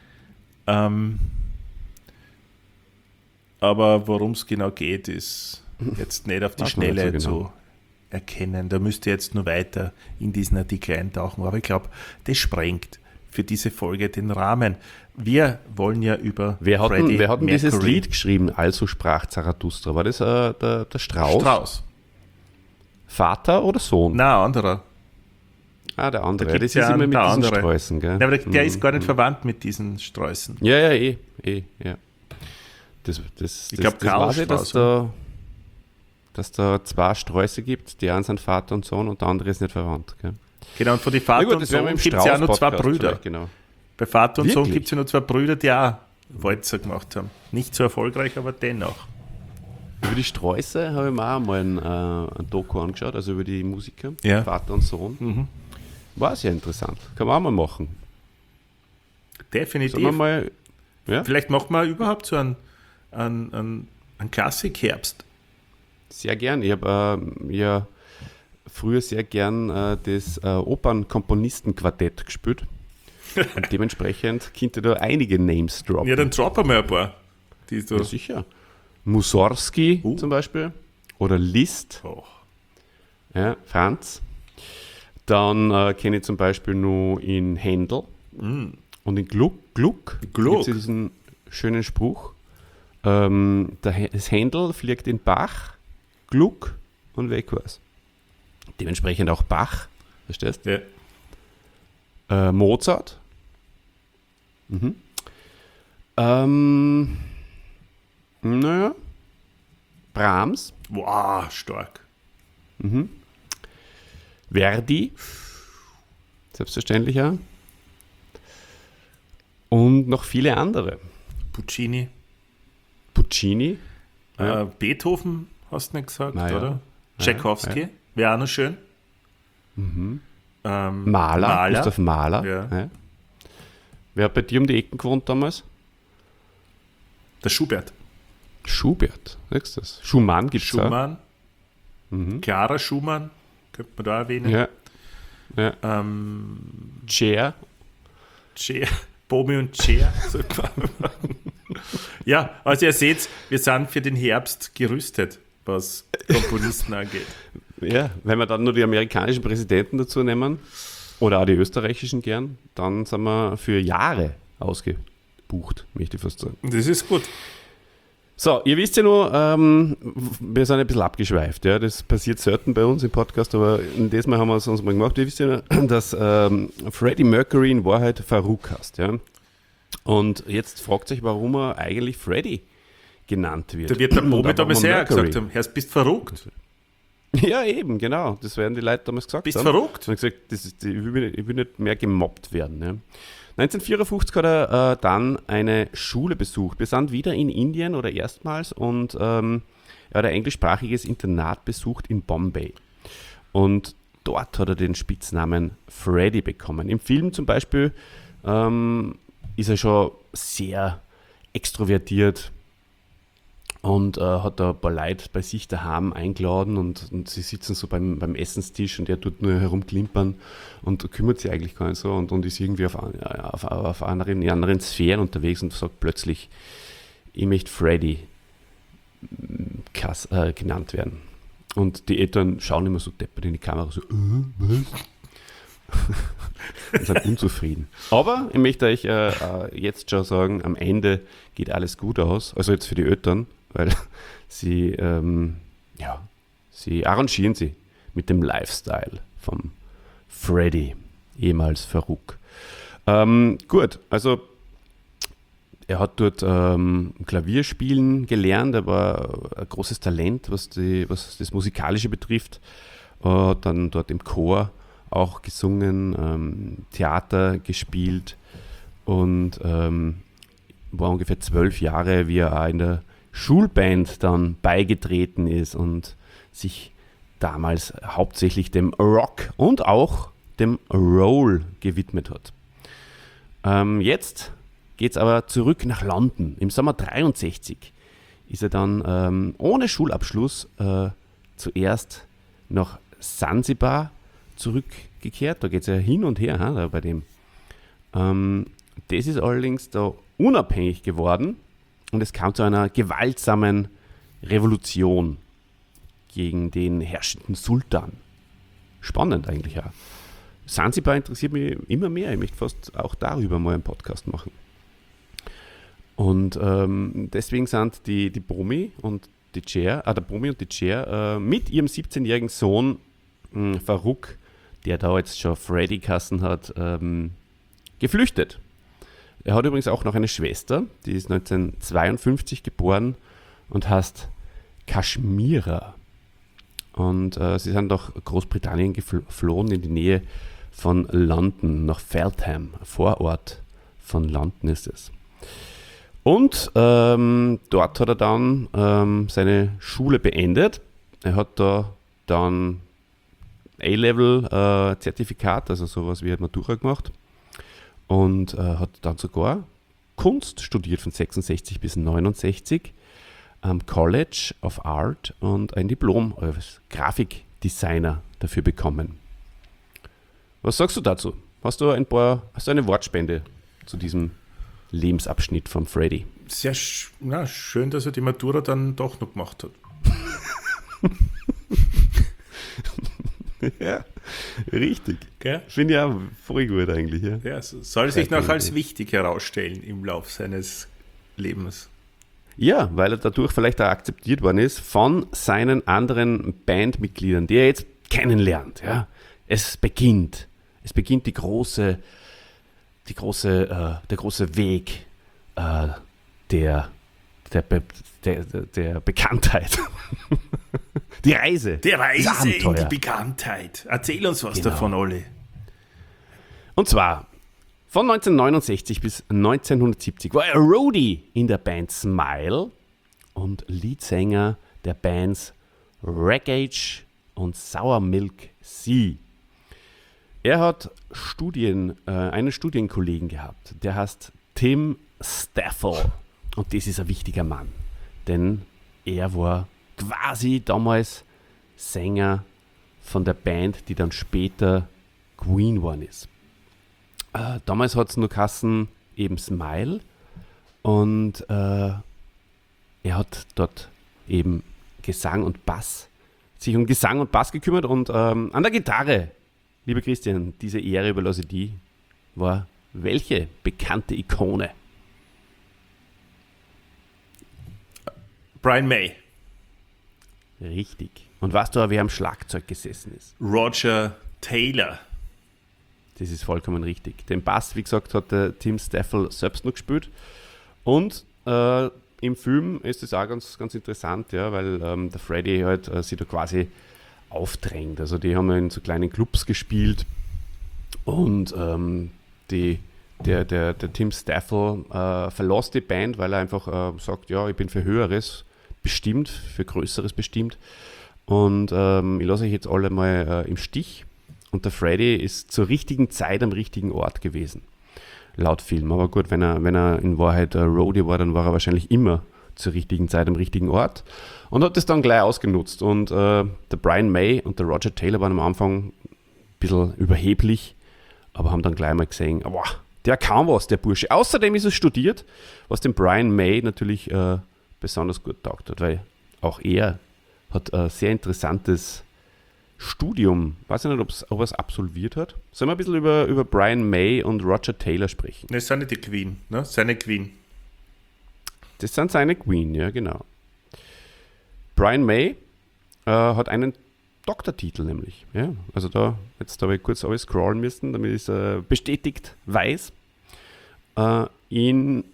Speaker 3: Aber worum es genau geht, ist jetzt nicht auf die
Speaker 2: Weiß man nicht
Speaker 3: Schnelle
Speaker 2: so genau.
Speaker 3: zu erkennen. Da müsst ihr jetzt nur weiter in diesen Artikel eintauchen. Aber ich glaube, das sprengt für diese Folge den Rahmen. Wir wollen ja über
Speaker 2: Wer hat denn dieses
Speaker 3: Mercury-
Speaker 2: Lied geschrieben, Also sprach Zarathustra? War das der Strauß?
Speaker 3: Strauß.
Speaker 2: Vater oder Sohn?
Speaker 3: Na, anderer.
Speaker 2: Ah, der andere.
Speaker 3: Da
Speaker 2: Ja,
Speaker 3: gibt's
Speaker 2: das ist
Speaker 3: ja
Speaker 2: immer mit
Speaker 3: der
Speaker 2: diesen
Speaker 3: andere.
Speaker 2: Sträußen, gell?
Speaker 3: Ja, aber der ist gar nicht verwandt mit diesen Sträußen.
Speaker 2: Ja, ja. Das
Speaker 3: Ich glaub,
Speaker 2: das
Speaker 3: Karl
Speaker 2: weiß ich, dass
Speaker 3: Strauß,
Speaker 2: dass da zwei Sträuße gibt, die einen sind Vater und Sohn und der andere ist nicht verwandt. Gell?
Speaker 3: Genau, und von den Vater und
Speaker 2: das werden wir
Speaker 3: Sohn
Speaker 2: im
Speaker 3: gibt es ja auch nur zwei
Speaker 2: Strauß-Podcast
Speaker 3: Brüder.
Speaker 2: vielleicht, genau.
Speaker 3: Bei Vater und Sohn
Speaker 2: Wirklich?
Speaker 3: gibt es ja nur zwei Brüder, die auch Walzer gemacht haben. Nicht so erfolgreich, aber dennoch.
Speaker 2: Über die Sträuße habe ich mir auch mal ein Doku angeschaut, also über die Musiker,
Speaker 3: Ja.
Speaker 2: Vater und Sohn. War sehr interessant. Kann man auch mal machen.
Speaker 3: Definitiv.
Speaker 2: Sollen wir mal, ja?
Speaker 3: Vielleicht machen wir überhaupt so einen Klassik-Herbst.
Speaker 2: Sehr gern. Ich habe ja früher sehr gern das Opernkomponistenquartett gespielt. Und dementsprechend könnte da einige Names droppen.
Speaker 3: Ja, dann droppen wir ein paar. Die so.
Speaker 2: Ja, sicher. Mussorgsky zum Beispiel. Oder Liszt.
Speaker 3: Oh.
Speaker 2: Ja, Franz. Dann kenne ich zum Beispiel nur in Händel. Und in Gluck gibt es diesen schönen Spruch. Das Händel fliegt in Bach, Gluck und weg war's. Dementsprechend auch Bach, verstehst du?
Speaker 3: Ja.
Speaker 2: Mozart. Naja. Brahms.
Speaker 3: Wow, stark.
Speaker 2: Verdi. Selbstverständlich auch. Und noch viele andere.
Speaker 3: Puccini.
Speaker 2: Puccini.
Speaker 3: Beethoven, hast du nicht gesagt,
Speaker 2: Na ja.
Speaker 3: oder?
Speaker 2: Ja,
Speaker 3: Tchaikovsky,
Speaker 2: ja.
Speaker 3: wäre auch noch schön.
Speaker 2: Mahler. Gustav Mahler.
Speaker 3: Ja.
Speaker 2: Ja. Wer hat bei dir um die Ecken gewohnt damals?
Speaker 3: Der Schubert.
Speaker 2: Schubert. Siehst du das? Schumann gibt es auch.
Speaker 3: Schumann. Clara Schumann, könnte man da erwähnen.
Speaker 2: Ja. Ja. Cher.
Speaker 3: Cher, Bomi und Cher. Ja, also ihr seht, wir sind für den Herbst gerüstet, was Komponisten angeht.
Speaker 2: Ja, wenn wir dann nur die amerikanischen Präsidenten dazu nehmen, oder auch die österreichischen gern, dann sind wir für Jahre ausgebucht, möchte ich fast sagen.
Speaker 3: Das ist gut.
Speaker 2: So, ihr wisst ja nur, wir sind ein bisschen abgeschweift. Ja? Das passiert selten bei uns im Podcast, aber dieses Mal haben wir es uns mal gemacht. Ihr wisst ja, dass Freddie Mercury in Wahrheit Farouk heißt. Ja? Und jetzt fragt sich, warum er eigentlich Freddie genannt wird.
Speaker 3: Da wird der Bomi
Speaker 2: Und
Speaker 3: damals
Speaker 2: warum
Speaker 3: ja
Speaker 2: Mercury.
Speaker 3: gesagt haben, Herr, bist verrückt?
Speaker 2: Ja, eben, genau. Das werden die Leute damals gesagt
Speaker 3: Bist
Speaker 2: haben.
Speaker 3: verrückt?
Speaker 2: Ich habe gesagt, ich will nicht mehr gemobbt werden. Ja. 1954 hat er dann eine Schule besucht. Wir sind wieder in Indien oder erstmals und er hat ein englischsprachiges Internat besucht in Bombay. Und dort hat er den Spitznamen Freddie bekommen. Im Film zum Beispiel ist er schon sehr extrovertiert und hat da ein paar Leute bei sich daheim eingeladen und sie sitzen so beim Essenstisch und er tut nur herumklimpern und kümmert sich eigentlich gar nicht so und ist irgendwie auf anderen Sphären unterwegs und sagt plötzlich, ich möchte Freddie genannt werden. Und die Eltern schauen immer so deppert in die Kamera, so, was? Und sind unzufrieden. Aber ich möchte euch jetzt schon sagen, am Ende geht alles gut aus, also jetzt für die Eltern, weil sie arrangieren sie mit dem Lifestyle vom Freddie, ehemals Farouk. Gut, also er hat dort Klavierspielen gelernt, er war ein großes Talent, was das Musikalische betrifft. Hat dann dort im Chor auch gesungen, Theater gespielt und war ungefähr 12 Jahre, wie er auch in der Schulband dann beigetreten ist und sich damals hauptsächlich dem Rock und auch dem Roll gewidmet hat. Jetzt geht es aber zurück nach London. Im Sommer 63 ist er dann ohne Schulabschluss zuerst nach Sansibar zurückgekehrt. Da geht es ja hin und her da bei dem. Das ist allerdings da unabhängig geworden und es kam zu einer gewaltsamen Revolution gegen den herrschenden Sultan. Spannend eigentlich auch. Sansibar interessiert mich immer mehr. Ich möchte fast auch darüber mal einen Podcast machen. Und deswegen sind die Bomi und die Cher, mit ihrem 17-jährigen Sohn Farouk, der da jetzt schon Freddie Kassen hat, geflüchtet. Er hat übrigens auch noch eine Schwester, die ist 1952 geboren und heißt Kashmira. Und sie sind nach Großbritannien geflohen, in die Nähe von London, nach Feltham, Vorort von London ist es. Und dort hat er dann seine Schule beendet. Er hat da dann A-Level-Zertifikat, also sowas wie Matura gemacht. Und hat dann sogar Kunst studiert von 66 bis 69 am College of Art und ein Diplom als Grafikdesigner dafür bekommen. Was sagst du dazu? Hast du eine Wortspende zu diesem Lebensabschnitt von Freddy?
Speaker 3: Sehr schön, dass er die Matura dann doch noch gemacht hat.
Speaker 2: Ja, richtig.
Speaker 3: Gell?
Speaker 2: Finde ich auch voll gut eigentlich. Ja.
Speaker 3: Ja, soll sich noch als wichtig herausstellen im Lauf seines Lebens.
Speaker 2: Ja, weil er dadurch vielleicht auch akzeptiert worden ist von seinen anderen Bandmitgliedern, die er jetzt kennenlernt. Ja. Es beginnt der große Weg der Bekanntheit. Die Reise.
Speaker 3: Die Reise
Speaker 2: das
Speaker 3: in
Speaker 2: Abenteuer.
Speaker 3: die Bekanntheit. Erzähl uns was
Speaker 2: Genau.
Speaker 3: davon, Olli.
Speaker 2: Und zwar von 1969 bis 1970 war er Roadie in der Band Smile und Leadsänger der Bands Wreckage und Sour Milk Sea. Er hat einen Studienkollegen gehabt, der heißt Tim Staffel. Und das ist ein wichtiger Mann, denn er war quasi damals Sänger von der Band, die dann später Queen geworden ist. Damals hat es nur geheißen, eben Smile, und er hat dort eben sich um Gesang und Bass gekümmert, und an der Gitarre, lieber Christian, diese Ehre überlasse ich dir, war welche bekannte Ikone?
Speaker 3: Brian May.
Speaker 2: Richtig. Und weißt du, wer am Schlagzeug gesessen ist?
Speaker 3: Roger Taylor.
Speaker 2: Das ist vollkommen richtig. Den Bass, wie gesagt, hat der Tim Staffel selbst noch gespielt. Und im Film ist das auch ganz, ganz interessant, ja, weil der Freddy halt sich da quasi aufdrängt. Also die haben in so kleinen Clubs gespielt, und der Tim Staffel verlässt die Band, weil er einfach sagt, ja, ich bin für Höheres bestimmt, für Größeres bestimmt, und ich lasse euch jetzt alle mal im Stich. Und der Freddy ist zur richtigen Zeit am richtigen Ort gewesen, laut Film. Aber gut, wenn er in Wahrheit Roadie war, dann war er wahrscheinlich immer zur richtigen Zeit am richtigen Ort und hat das dann gleich ausgenutzt. Und der Brian May und der Roger Taylor waren am Anfang ein bisschen überheblich, aber haben dann gleich mal gesehen, wow, der kann was, der Bursche. Außerdem ist er studiert, was dem Brian May natürlich besonders gut taugt hat, weil auch er hat ein sehr interessantes Studium. Weiß ich nicht, ob er es absolviert hat. Sollen wir ein bisschen über Brian May und Roger Taylor sprechen?
Speaker 3: Das ist nicht die Queen, ne? Seine Queen.
Speaker 2: Das sind seine Queen, ja, genau. Brian May hat einen Doktortitel nämlich. Ja, also jetzt habe ich kurz alles scrollen müssen, damit ich es bestätigt weiß. In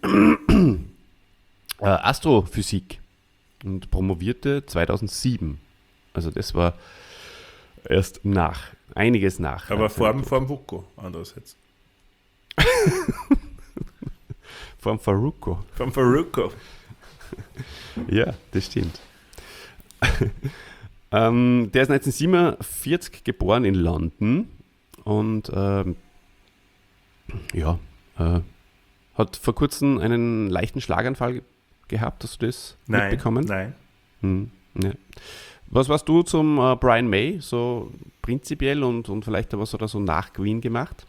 Speaker 2: Astrophysik und promovierte 2007. Also das war erst einiges nach.
Speaker 3: Aber vor dem Vuko, andererseits.
Speaker 2: Vom Faruko.
Speaker 3: Vom Faruko.
Speaker 2: Ja, das stimmt. Der ist 1947 geboren in London und hat vor kurzem einen leichten Schlaganfall gehabt. Hast du das mitbekommen?
Speaker 3: Nein.
Speaker 2: Ja. Was warst du zum Brian May, so prinzipiell, und vielleicht was hat er so nach Queen gemacht?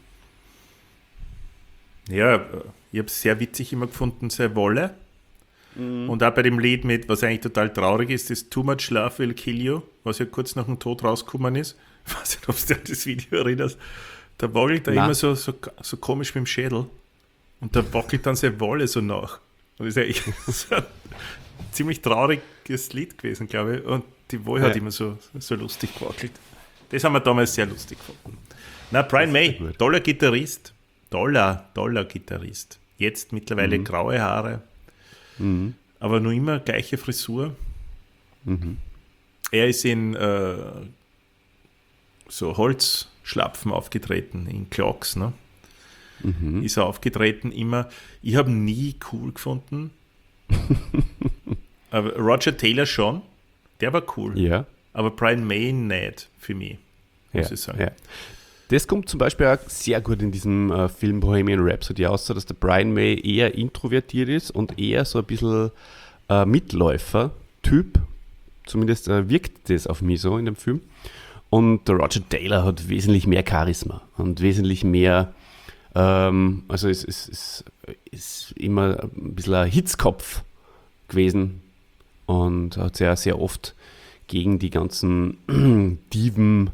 Speaker 3: Ja, ich habe es sehr witzig immer gefunden, seine Wolle. Und auch bei dem Lied mit, was eigentlich total traurig ist, das Too Much Love Will Kill You, was ja kurz nach dem Tod rausgekommen ist. Ich weiß nicht, ob du dir an das Video erinnerst. Da wackelt er immer so komisch mit dem Schädel. Und da wackelt dann seine Wolle so nach. Und das ist eigentlich so ein ziemlich trauriges Lied gewesen, glaube ich. Und die Wolle hat immer so lustig gewackelt. Das haben wir damals sehr lustig gefunden. Na, Brian May, toller Gitarrist. Toller Gitarrist. Jetzt mittlerweile graue Haare. Aber nur immer gleiche Frisur. Er ist in so Holzschlapfen aufgetreten, in Clocks, ne? Ist er aufgetreten immer. Ich habe nie cool gefunden. Aber Roger Taylor schon, der war cool.
Speaker 2: Ja.
Speaker 3: Aber Brian May nicht für mich, muss
Speaker 2: Ja,
Speaker 3: ich sagen.
Speaker 2: ja. Das kommt zum Beispiel auch sehr gut in diesem Film Bohemian Rhapsody aus, so dass der Brian May eher introvertiert ist und eher so ein bisschen Mitläufer-Typ. Zumindest wirkt das auf mich so in dem Film. Und der Roger Taylor hat wesentlich mehr Charisma und wesentlich mehr, also es ist immer ein bisschen ein Hitzkopf gewesen und hat sehr, sehr oft gegen die ganzen Diven,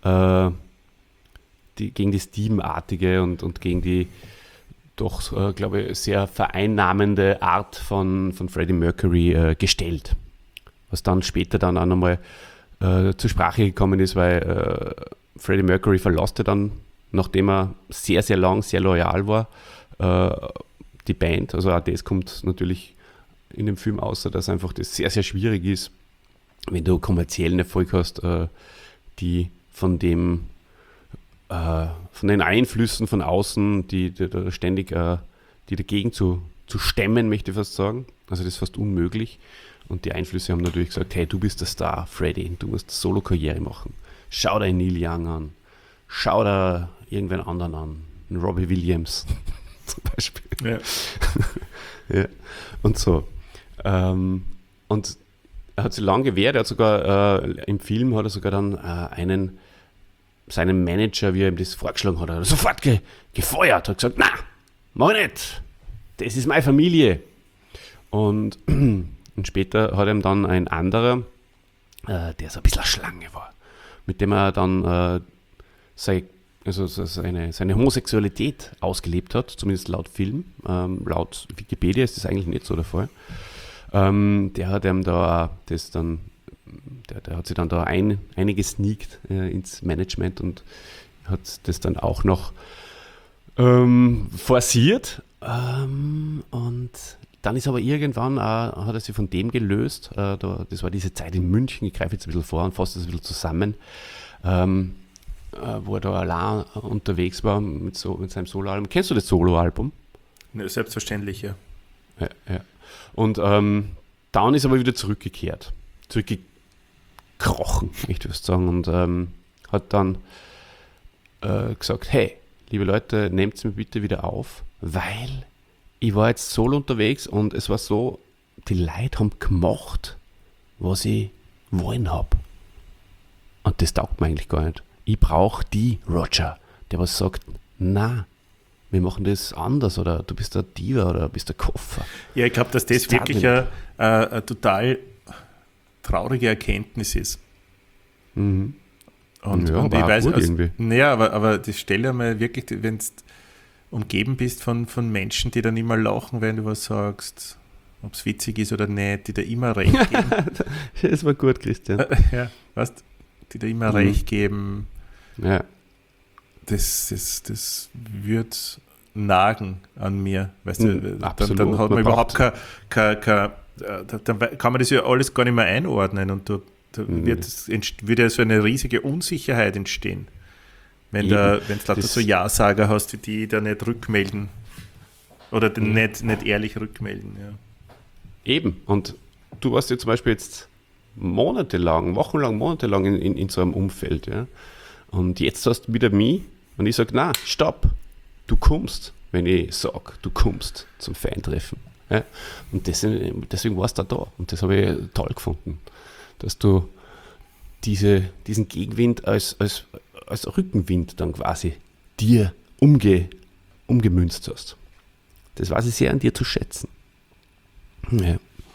Speaker 2: gegen das Diebenartige und gegen die doch, glaube ich, sehr vereinnahmende Art von Freddie Mercury gestellt. Was dann später dann auch nochmal zur Sprache gekommen ist, weil Freddie Mercury verlässt dann, nachdem er sehr, sehr lang, sehr loyal war, die Band. Also auch das kommt natürlich in dem Film außer, dass einfach das sehr, sehr schwierig ist, wenn du kommerziellen Erfolg hast, die von den Einflüssen von außen, die ständig die dagegen zu stemmen, möchte ich fast sagen. Also das ist fast unmöglich. Und die Einflüsse haben natürlich gesagt, hey, du bist der Star, Freddie, du musst Solo-Karriere machen. Schau dir Neil Young an. Schau dir irgendwen anderen an. Robbie Williams zum Beispiel.
Speaker 3: Ja.
Speaker 2: Ja. Und so. Und er hat sich lange gewehrt, er hat sogar im Film hat er sogar dann seinen Manager, wie er ihm das vorgeschlagen hat, sofort gefeuert, hat gesagt, na, mach ich nicht, das ist meine Familie. Und später hat ihm dann ein anderer, der so ein bisschen eine Schlange war, mit dem er dann seine Homosexualität ausgelebt hat, zumindest laut Film. Laut Wikipedia ist das eigentlich nicht so der Fall. Der hat ihm da das dann, der hat sich dann da eingesneakt ins Management und hat das dann auch noch forciert. Und dann ist aber irgendwann, hat er sich von dem gelöst. Das war diese Zeit in München, ich greife jetzt ein bisschen vor und fasse das ein bisschen zusammen, wo er da allein unterwegs war mit seinem Soloalbum. Kennst du das Soloalbum?
Speaker 3: Ne, selbstverständlich, ja.
Speaker 2: Ja. Und dann ist er aber wieder zurückgekehrt. Zurückgekrochen, möchte ich fast sagen. Und hat dann gesagt, hey, liebe Leute, nehmt es mir bitte wieder auf, weil ich war jetzt solo unterwegs und es war so, die Leute haben gemacht, was ich wollen habe. Und das taugt mir eigentlich gar nicht. Ich brauche die Roger, der was sagt, na, wir machen das anders oder du bist der Diva oder bist der Koffer.
Speaker 3: Ja, ich glaube, dass das wirklich eine total traurige Erkenntnis ist.
Speaker 2: Mhm.
Speaker 3: Und
Speaker 2: aber
Speaker 3: ich weiß,
Speaker 2: gut irgendwie.
Speaker 3: Naja, aber das stell dir mal wirklich, wenn du umgeben bist von Menschen, die dann immer lachen, wenn du was sagst, ob es witzig ist oder nicht, die da immer recht geben.
Speaker 2: Das war gut, Christian.
Speaker 3: Ja, weißt, die da immer recht geben.
Speaker 2: Ja.
Speaker 3: Das wird nagen an mir. Weißt du,
Speaker 2: absolut.
Speaker 3: dann hat man überhaupt
Speaker 2: braucht-
Speaker 3: dann kann man das ja alles gar nicht mehr einordnen und da wird ja so eine riesige Unsicherheit entstehen. Wenn
Speaker 2: Eben.
Speaker 3: du lauter
Speaker 2: Das-
Speaker 3: so Ja-Sager hast, die da nicht rückmelden oder nicht ehrlich rückmelden. Ja.
Speaker 2: Eben. Und du warst ja zum Beispiel jetzt monatelang in so einem Umfeld. Ja? Und jetzt hast du wieder mich und ich sage, na, stopp, du kommst, wenn ich sage, du kommst zum Fan-Treffen. Ja? Und deswegen warst du da. Und das habe ich toll gefunden, dass du diesen Gegenwind als Rückenwind dann quasi dir umgemünzt hast. Das weiß ich sehr an dir zu schätzen. Ja.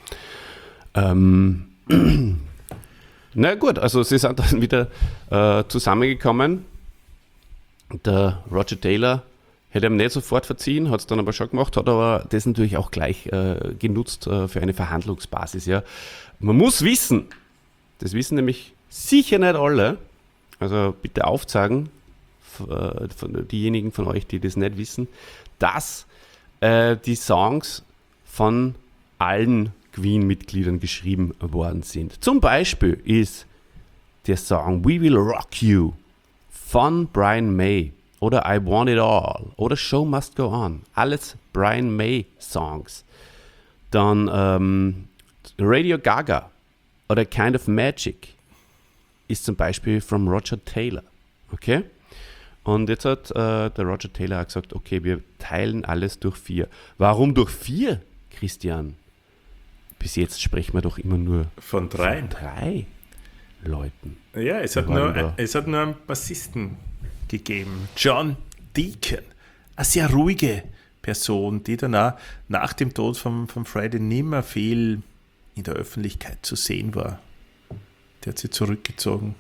Speaker 2: Na gut, also sie sind dann wieder zusammengekommen. Der Roger Taylor hätte ihm nicht sofort verziehen, hat es dann aber schon gemacht, hat aber das natürlich auch gleich genutzt für eine Verhandlungsbasis. Ja. Man muss wissen, das wissen nämlich sicher nicht alle, also bitte aufzeigen, von diejenigen von euch, die das nicht wissen, dass die Songs von allen Queen-Mitgliedern geschrieben worden sind. Zum Beispiel ist der Song We Will Rock You von Brian May oder I Want It All oder Show Must Go On. Alles Brian May Songs. Dann Radio Gaga oder Kind of Magic ist zum Beispiel von Roger Taylor. Okay? Und jetzt hat der Roger Taylor auch gesagt, okay, wir teilen alles durch 4. Warum durch 4, Christian? Bis jetzt sprechen wir doch immer nur
Speaker 3: Von 3.
Speaker 2: von 3 Leuten.
Speaker 3: Ja, es hat nur einen Bassisten gegeben. John Deacon. Eine sehr ruhige Person, die dann auch nach dem Tod von Freddie nimmer viel in der Öffentlichkeit zu sehen war. Der hat sich zurückgezogen.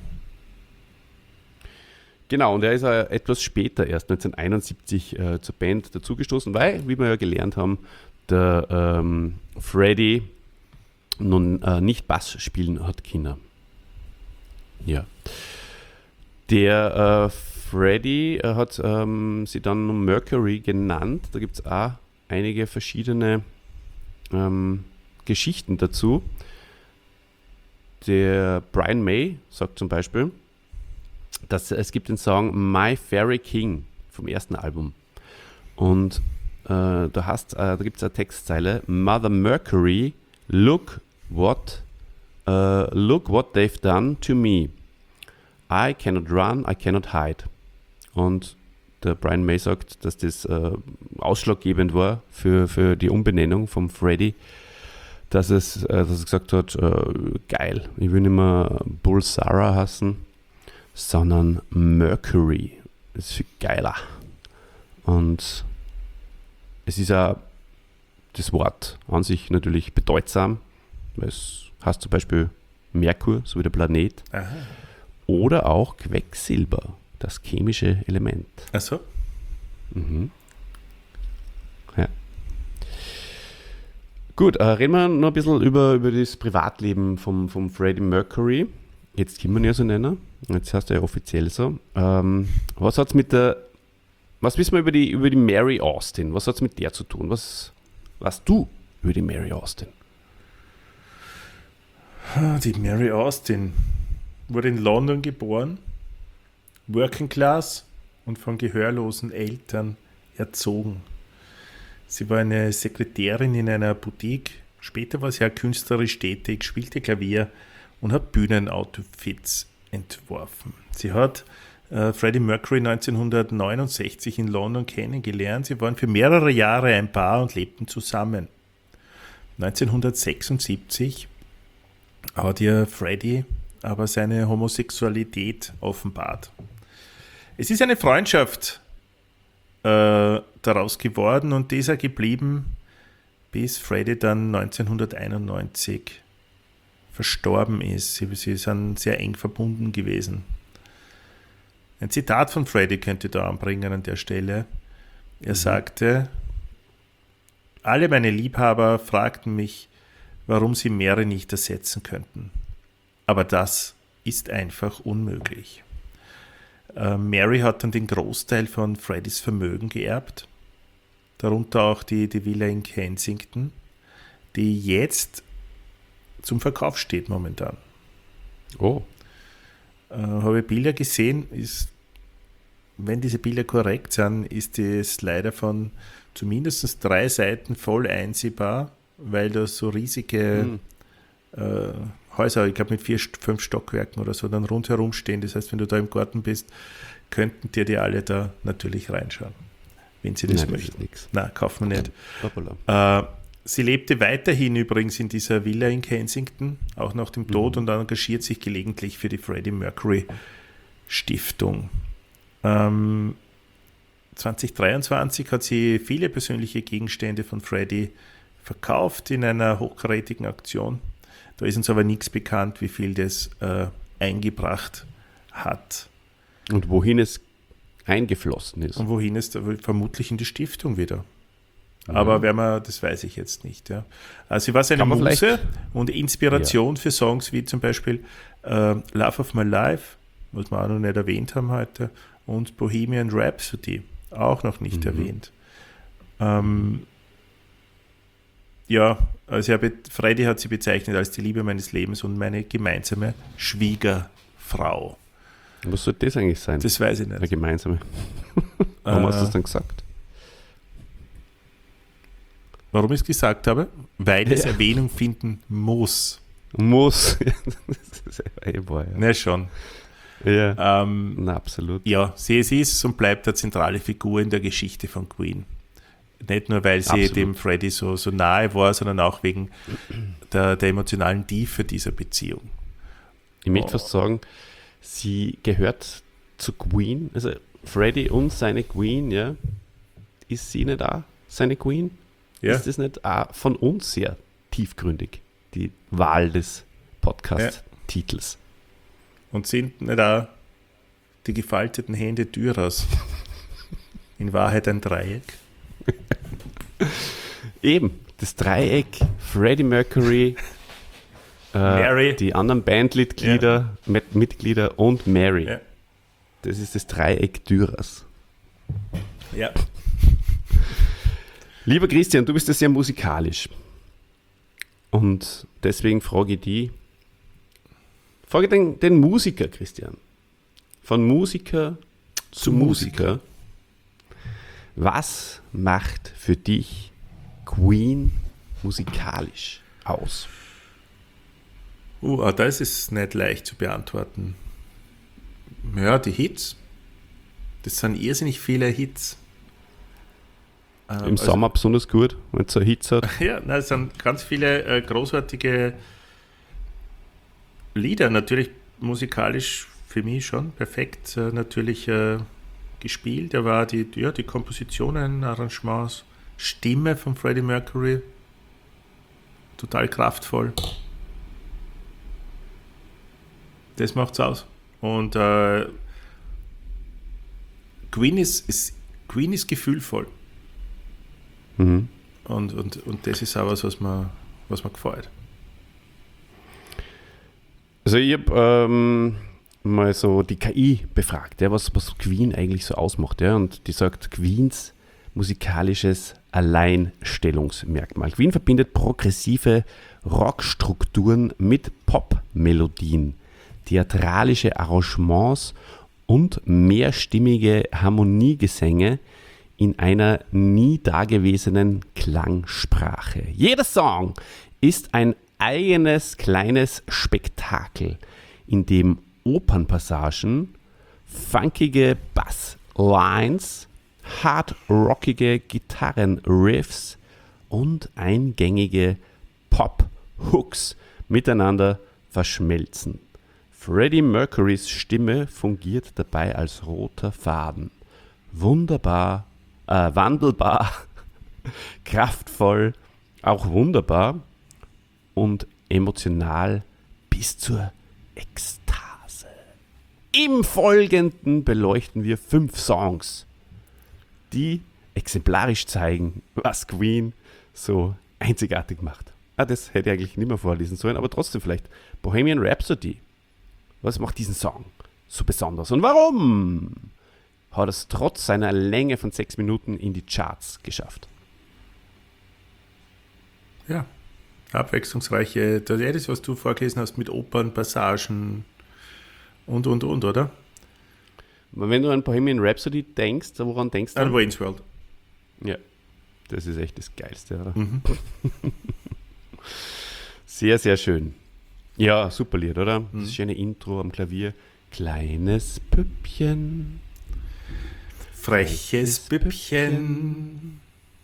Speaker 2: Genau, und er ist etwas später, erst 1971, zur Band dazugestoßen, weil, wie wir ja gelernt haben, der Freddie nun nicht Bass spielen hat können. Ja. Der Freddie hat sie dann Mercury genannt. Da gibt es auch einige verschiedene Geschichten dazu. Der Brian May sagt zum Beispiel, dass es gibt den Song My Fairy King vom ersten Album. Und da gibt es eine Textzeile: Mother Mercury, look what they've done to me. I cannot run, I cannot hide. Und der Brian May sagt, dass das ausschlaggebend war für die Umbenennung vom Freddie, dass er gesagt hat, geil, ich will nicht mehr Bull Sarah hassen, sondern Mercury. Das ist viel geiler. Und es ist auch das Wort an sich natürlich bedeutsam, weil es heißt zum Beispiel Merkur, so wie der Planet,
Speaker 3: Aha.
Speaker 2: oder auch Quecksilber, das chemische Element.
Speaker 3: Ach so.
Speaker 2: Mhm. Ja. Gut, reden wir noch ein bisschen über das Privatleben vom Freddie Mercury. Jetzt können wir ihn ja so nennen. Jetzt heißt er ja offiziell so. Was wissen wir über die Mary Austin? Was hat es mit der zu tun? Was weißt du über die Mary Austin?
Speaker 3: Die Mary Austin wurde in London geboren, Working Class und von gehörlosen Eltern erzogen. Sie war eine Sekretärin in einer Boutique. Später war sie auch künstlerisch tätig, spielte Klavier und hat Bühnenoutfits entworfen. Sie hat Freddie Mercury 1969 in London kennengelernt. Sie waren für mehrere Jahre ein Paar und lebten zusammen. 1976 hat ihr Freddie aber seine Homosexualität offenbart. Es ist eine Freundschaft daraus geworden und die ist auch geblieben, bis Freddie dann 1991 verstorben ist. Sie sind sehr eng verbunden gewesen. Ein Zitat von Freddie könnte da anbringen an der Stelle. Er sagte: Alle meine Liebhaber fragten mich, warum sie Mary nicht ersetzen könnten. Aber das ist einfach unmöglich. Mary hat dann den Großteil von Freddys Vermögen geerbt, darunter auch die Villa in Kensington, die jetzt zum Verkauf steht momentan.
Speaker 2: Oh.
Speaker 3: Habe ich Bilder gesehen, wenn diese Bilder korrekt sind, ist es leider von zumindest 3 Seiten voll einsehbar, weil da so riesige Häuser, ich glaube mit 4, 5 Stockwerken oder so, dann rundherum stehen. Das heißt, wenn du da im Garten bist, könnten dir die alle da natürlich reinschauen, wenn sie das
Speaker 2: Nein,
Speaker 3: möchten.
Speaker 2: Das ist
Speaker 3: Nein, kaufen wir nicht.
Speaker 2: Hoppala.
Speaker 3: Sie lebte weiterhin übrigens in dieser Villa in Kensington, auch nach dem Tod, und engagiert sich gelegentlich für die Freddie Mercury Stiftung. 2023 hat sie viele persönliche Gegenstände von Freddie verkauft in einer hochkarätigen Aktion. Da ist uns aber nichts bekannt, wie viel das eingebracht hat.
Speaker 2: Und wohin es eingeflossen ist.
Speaker 3: Und wohin es vermutlich in die Stiftung wieder. Aber das weiß ich jetzt nicht. Ja. Also sie war seine Muse und Inspiration für Songs wie zum Beispiel Love of My Life, was wir auch noch nicht erwähnt haben heute, und Bohemian Rhapsody, auch noch nicht erwähnt. Ja, also Freddy hat sie bezeichnet als die Liebe meines Lebens und meine gemeinsame Schwiegerfrau.
Speaker 2: Was soll das eigentlich sein?
Speaker 3: Das weiß ich
Speaker 2: Eine
Speaker 3: nicht.
Speaker 2: gemeinsame. Warum hast du das dann gesagt?
Speaker 3: Warum ich es gesagt habe? Weil es
Speaker 2: Ja.
Speaker 3: Erwähnung finden muss.
Speaker 2: Muss. Das ist ja.
Speaker 3: Ne, schon.
Speaker 2: Ja. Na, absolut.
Speaker 3: Ja, sie ist und bleibt eine zentrale Figur in der Geschichte von Queen. Nicht nur, weil sie
Speaker 2: Absolut.
Speaker 3: dem Freddie so nahe war, sondern auch wegen der emotionalen Tiefe dieser Beziehung.
Speaker 2: Ich möchte fast sagen, sie gehört zu Queen, also Freddie und seine Queen, ja. Ist sie nicht auch seine Queen?
Speaker 3: Ja.
Speaker 2: Ist das nicht auch von uns sehr tiefgründig, die Wahl des Podcast-Titels?
Speaker 3: Und sind nicht auch die gefalteten Hände Dürers in Wahrheit ein Dreieck?
Speaker 2: Eben, das Dreieck, Freddie Mercury,
Speaker 3: Mary.
Speaker 2: die anderen Bandmitglieder Mitglieder und Mary.
Speaker 3: Ja.
Speaker 2: Das ist das Dreieck Dürers.
Speaker 3: Ja.
Speaker 2: Lieber Christian, du bist ja sehr musikalisch. Und deswegen frage ich den Musiker, Christian. Von Musiker zu Musiker. Was macht für dich Queen musikalisch aus?
Speaker 3: Das ist nicht leicht zu beantworten. Ja, die Hits. Das sind irrsinnig viele Hits.
Speaker 2: Im Sommer besonders gut, wenn es so Hits hat.
Speaker 3: Ja, es sind ganz viele großartige Lieder. Natürlich musikalisch für mich schon perfekt natürlich gespielt. Da war die Kompositionen, Arrangements, Stimme von Freddie Mercury total kraftvoll. Das macht's aus. Und Queen ist gefühlvoll.
Speaker 2: Mhm.
Speaker 3: Und das ist auch was mir gefällt.
Speaker 2: Also ich habe mal so die KI befragt, ja, was Queen eigentlich so ausmacht. Ja, und die sagt, Queens musikalisches Alleinstellungsmerkmal. Queen verbindet progressive Rockstrukturen mit Popmelodien, theatralische Arrangements und mehrstimmige Harmoniegesänge in einer nie dagewesenen Klangsprache. Jeder Song ist ein eigenes kleines Spektakel, in dem Opernpassagen, funkige Basslines, hard-rockige Gitarrenriffs und eingängige Pop-Hooks miteinander verschmelzen. Freddie Mercurys Stimme fungiert dabei als roter Faden. Wunderbar, wandelbar, kraftvoll, auch wunderbar und emotional bis zur Ekstase. Im Folgenden beleuchten wir 5 Songs, die exemplarisch zeigen, was Queen so einzigartig macht. Das hätte ich eigentlich nicht mehr vorlesen sollen, aber trotzdem vielleicht. Bohemian Rhapsody. Was macht diesen Song so besonders? Und warum hat es trotz seiner Länge von 6 Minuten in die Charts geschafft?
Speaker 3: Ja, abwechslungsreiche, das, was du vorgelesen hast mit Opern, Passagen und, oder?
Speaker 2: Wenn du an Bohemian Rhapsody denkst, woran denkst du?
Speaker 3: An Wayne's World.
Speaker 2: Ja, das ist echt das Geilste, oder? Sehr, sehr schön. Ja, super Lied, oder? Das schöne Intro am Klavier. Kleines Püppchen.
Speaker 3: Freches Püppchen.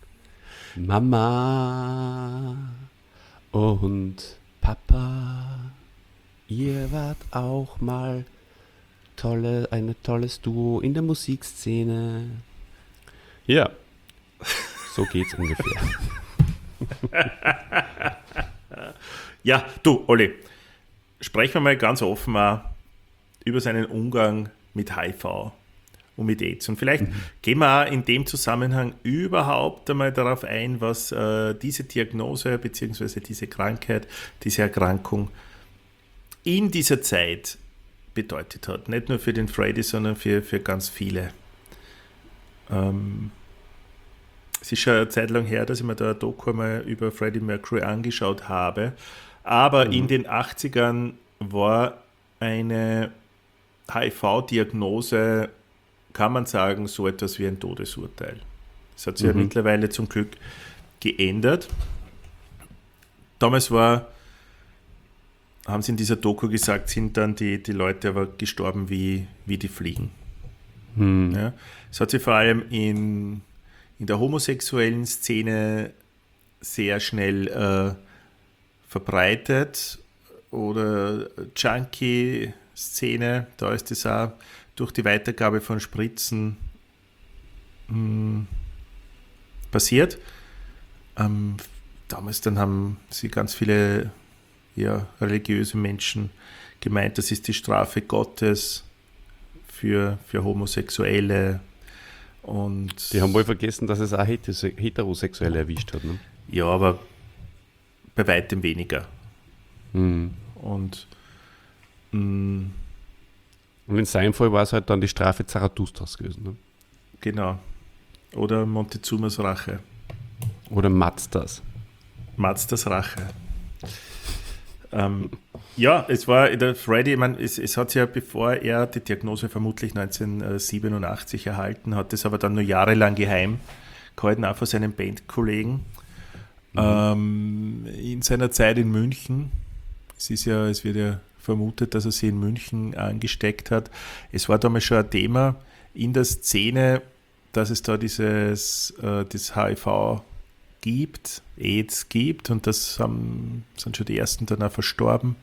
Speaker 2: Mama und Papa, ihr wart auch mal ein tolles Duo in der Musikszene. Ja, so geht's ungefähr.
Speaker 3: Ja, du, Olli, sprechen wir mal ganz offen auch über seinen Umgang mit HIV und mit AIDS. Und vielleicht gehen wir auch in dem Zusammenhang überhaupt einmal darauf ein, was diese Diagnose bzw. diese Krankheit, diese Erkrankung in dieser Zeit bedeutet hat. Nicht nur für den Freddie, sondern für ganz viele. Es Es ist schon eine Zeit lang her, dass ich mir da ein Doku mal über Freddie Mercury angeschaut habe. Aber in den 80ern war eine HIV-Diagnose, kann man sagen, so etwas wie ein Todesurteil. Das hat sich ja mittlerweile zum Glück geändert. Damals haben sie in dieser Doku gesagt, sind dann die Leute aber gestorben wie die Fliegen. Ja, es hat sich vor allem in der homosexuellen Szene sehr schnell verbreitet, oder Junkie-Szene, da ist es auch durch die Weitergabe von Spritzen passiert. Damals dann haben sie ganz viele religiöse Menschen gemeint, das ist die Strafe Gottes für Homosexuelle. Und
Speaker 2: Die haben wohl vergessen, dass es auch Heterosexuelle erwischt hat. Ne?
Speaker 3: ja, aber bei weitem weniger. Und
Speaker 2: Und in seinem Fall war es halt dann die Strafe Zarathustras gewesen. Ne?
Speaker 3: genau. Oder Montezumas Rache.
Speaker 2: Oder Mazdas.
Speaker 3: Mazdas Rache. Ja, es war der Freddie, ich meine, es hat sich ja, bevor er die Diagnose vermutlich 1987 erhalten hat, es aber dann nur jahrelang geheim gehalten, auch von seinen Bandkollegen. In seiner Zeit in München, es wird ja vermutet, dass er sie in München angesteckt hat. Es war damals schon ein Thema in der Szene, dass es da das HIV gibt, AIDS gibt, und das sind schon die ersten dann auch verstorben.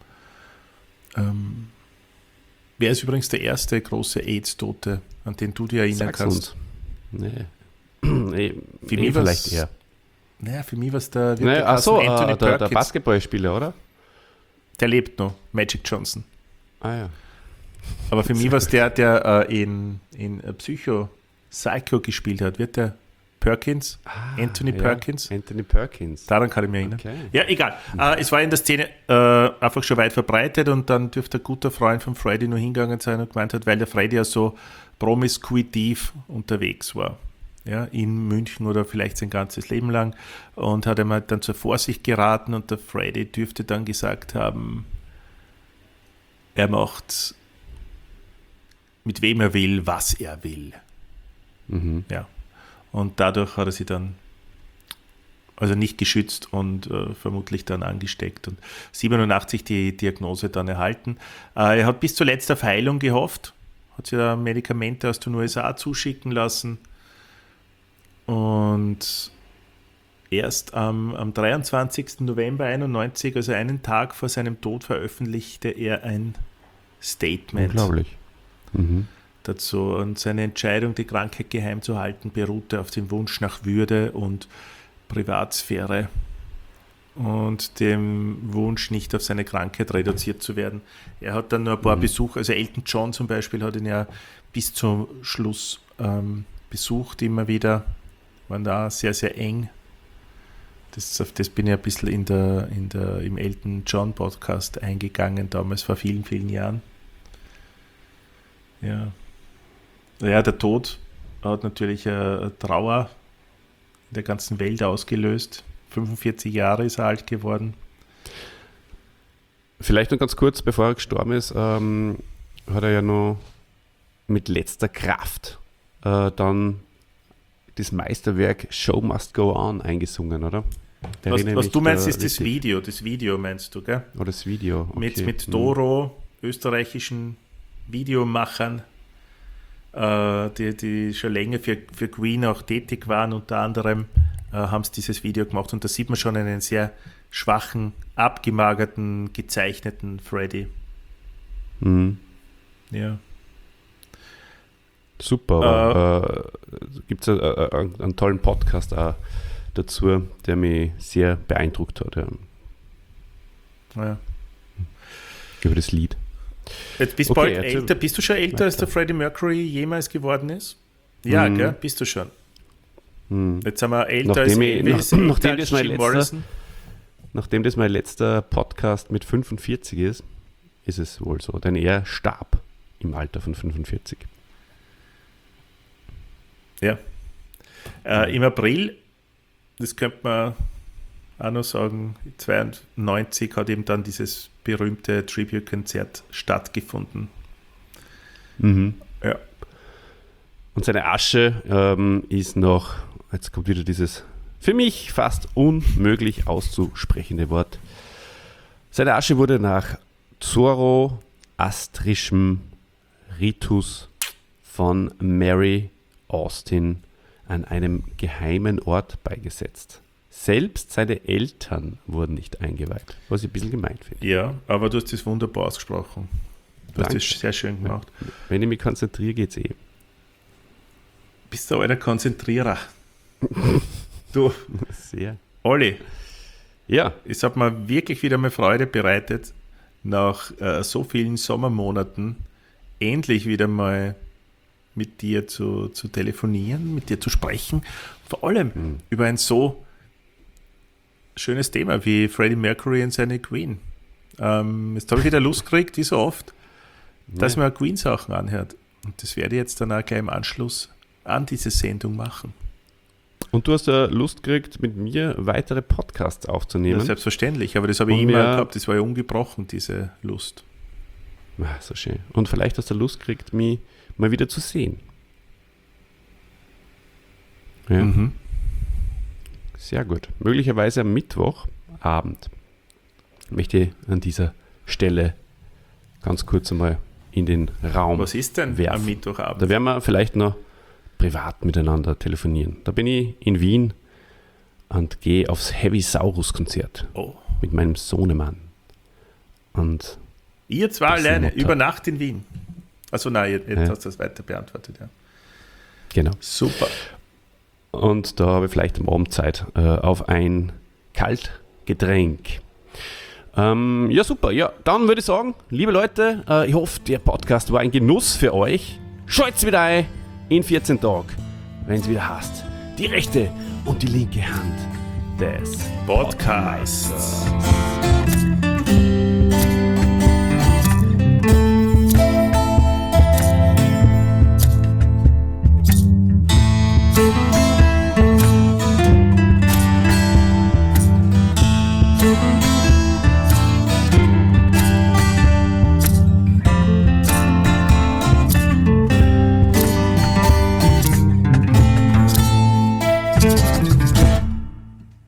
Speaker 3: Wer ist übrigens der erste große AIDS-Tote, an den du dich erinnern
Speaker 2: Sag's
Speaker 3: kannst?
Speaker 2: uns. Nee.
Speaker 3: Für mich
Speaker 2: vielleicht eher.
Speaker 3: Naja, für mich war es der
Speaker 2: Der
Speaker 3: Perkins.
Speaker 2: Basketballspieler, oder?
Speaker 3: Der lebt noch, Magic Johnson.
Speaker 2: Ah ja.
Speaker 3: Aber für mich war es der in Psycho gespielt hat. Wird der Perkins? Anthony Perkins?
Speaker 2: Anthony Perkins.
Speaker 3: Daran kann ich mich erinnern.
Speaker 2: Okay.
Speaker 3: Ja, egal. Es war in der Szene einfach schon weit verbreitet, und dann dürfte ein guter Freund von Freddy nur hingegangen sein und gemeint hat, weil der Freddy ja so promiskuitiv unterwegs war. Ja, in München oder vielleicht sein ganzes Leben lang, und hat ihm halt dann zur Vorsicht geraten, und der Freddy dürfte dann gesagt haben, er macht mit wem er will, was er will. Ja. Und dadurch hat er sie dann also nicht geschützt und vermutlich dann angesteckt, und 87 die Diagnose dann erhalten. Er hat bis zuletzt auf Heilung gehofft, hat sich da Medikamente aus den USA zuschicken lassen, und erst am 23. November 91, also einen Tag vor seinem Tod, veröffentlichte er ein Statement
Speaker 2: Unglaublich.
Speaker 3: dazu. Und seine Entscheidung, die Krankheit geheim zu halten, beruhte auf dem Wunsch nach Würde und Privatsphäre und dem Wunsch, nicht auf seine Krankheit reduziert zu werden. Er hat dann nur ein paar Besuche, also Elton John zum Beispiel hat ihn ja bis zum Schluss besucht, immer wieder, waren da sehr, sehr eng. Auf das bin ich ein bisschen im Elton John Podcast eingegangen, damals vor vielen, vielen Jahren. Ja, der Tod hat natürlich eine Trauer in der ganzen Welt ausgelöst. 45 Jahre ist er alt geworden.
Speaker 2: Vielleicht noch ganz kurz, bevor er gestorben ist, hat er ja noch mit letzter Kraft dann das Meisterwerk Show Must Go On eingesungen, oder?
Speaker 3: Was du meinst, ist das Video. Das Video meinst du, gell?
Speaker 2: Oder das Video. Okay.
Speaker 3: Mit Doro, österreichischen Videomachern, die schon länger für Queen auch tätig waren, unter anderem haben sie dieses Video gemacht, und da sieht man schon einen sehr schwachen, abgemagerten, gezeichneten Freddy. Ja.
Speaker 2: Super. Gibt es einen tollen Podcast auch dazu, der mich sehr beeindruckt hat.
Speaker 3: Ja.
Speaker 2: Über das Lied.
Speaker 3: Jetzt bist du bald älter. Bist du schon älter, als der Freddie Mercury jemals geworden ist? Ja, gell? Bist du schon. Jetzt sind wir älter als Elvis,
Speaker 2: nachdem das mein letzter Podcast mit 45 ist es wohl so, denn er starb im Alter von 45.
Speaker 3: Ja. Im April das könnte man auch noch sagen, 1992 hat eben dann dieses berühmte Tribute-Konzert stattgefunden. Ja.
Speaker 2: Und seine Asche ist noch, jetzt kommt wieder dieses für mich fast unmöglich auszusprechende Wort. Seine Asche wurde nach zoroastrischem Ritus von Mary Austin an einem geheimen Ort beigesetzt. Selbst seine Eltern wurden nicht eingeweiht, was ich ein bisschen gemeint finde.
Speaker 3: Ja, aber du hast das wunderbar ausgesprochen. Du hast
Speaker 2: Danke.
Speaker 3: das sehr schön gemacht.
Speaker 2: Wenn ich mich konzentriere, geht's eh.
Speaker 3: Bist du ein Konzentrierer? Du,
Speaker 2: Sehr.
Speaker 3: Olli,
Speaker 2: Ja,
Speaker 3: es hat mir wirklich wieder mal Freude bereitet, nach so vielen Sommermonaten endlich wieder mal mit dir zu telefonieren, mit dir zu sprechen. Vor allem über ein so schönes Thema wie Freddie Mercury und seine Queen. Jetzt habe ich wieder Lust gekriegt, wie so oft, dass man Queen-Sachen anhört. Und das werde ich jetzt dann auch gleich im Anschluss an diese Sendung machen.
Speaker 2: und du hast ja Lust gekriegt, mit mir weitere Podcasts aufzunehmen.
Speaker 3: Ja, selbstverständlich, aber das habe ich
Speaker 2: Und
Speaker 3: immer
Speaker 2: mir-
Speaker 3: gehabt, das war ja ungebrochen, diese Lust.
Speaker 2: So schön. Und vielleicht hast du Lust gekriegt, mich mal wieder zu sehen. Ja, sehr gut. Möglicherweise am Mittwochabend. Ich möchte an dieser Stelle ganz kurz einmal in den Raum
Speaker 3: Was ist denn
Speaker 2: werfen.
Speaker 3: am Mittwochabend?
Speaker 2: Da werden wir vielleicht noch privat miteinander telefonieren. Da bin ich in Wien und gehe aufs Heavy Saurus Konzert
Speaker 3: Oh.
Speaker 2: mit meinem Sohnemann. Und
Speaker 3: Ihr zwei
Speaker 2: Das ist
Speaker 3: alleine,
Speaker 2: Mutter.
Speaker 3: über Nacht in Wien. Also nein, jetzt
Speaker 2: Ja.
Speaker 3: hast du das weiter beantwortet. Ja.
Speaker 2: genau.
Speaker 3: Super.
Speaker 2: Und da habe ich vielleicht am Abend Zeit auf ein Kaltgetränk. Ja, super. Ja, dann würde ich sagen, liebe Leute, ich hoffe, der Podcast war ein Genuss für euch. Schalt's wieder ein in 14 Tagen, wenn es wieder heißt, die rechte und die linke Hand des
Speaker 3: Podcasts.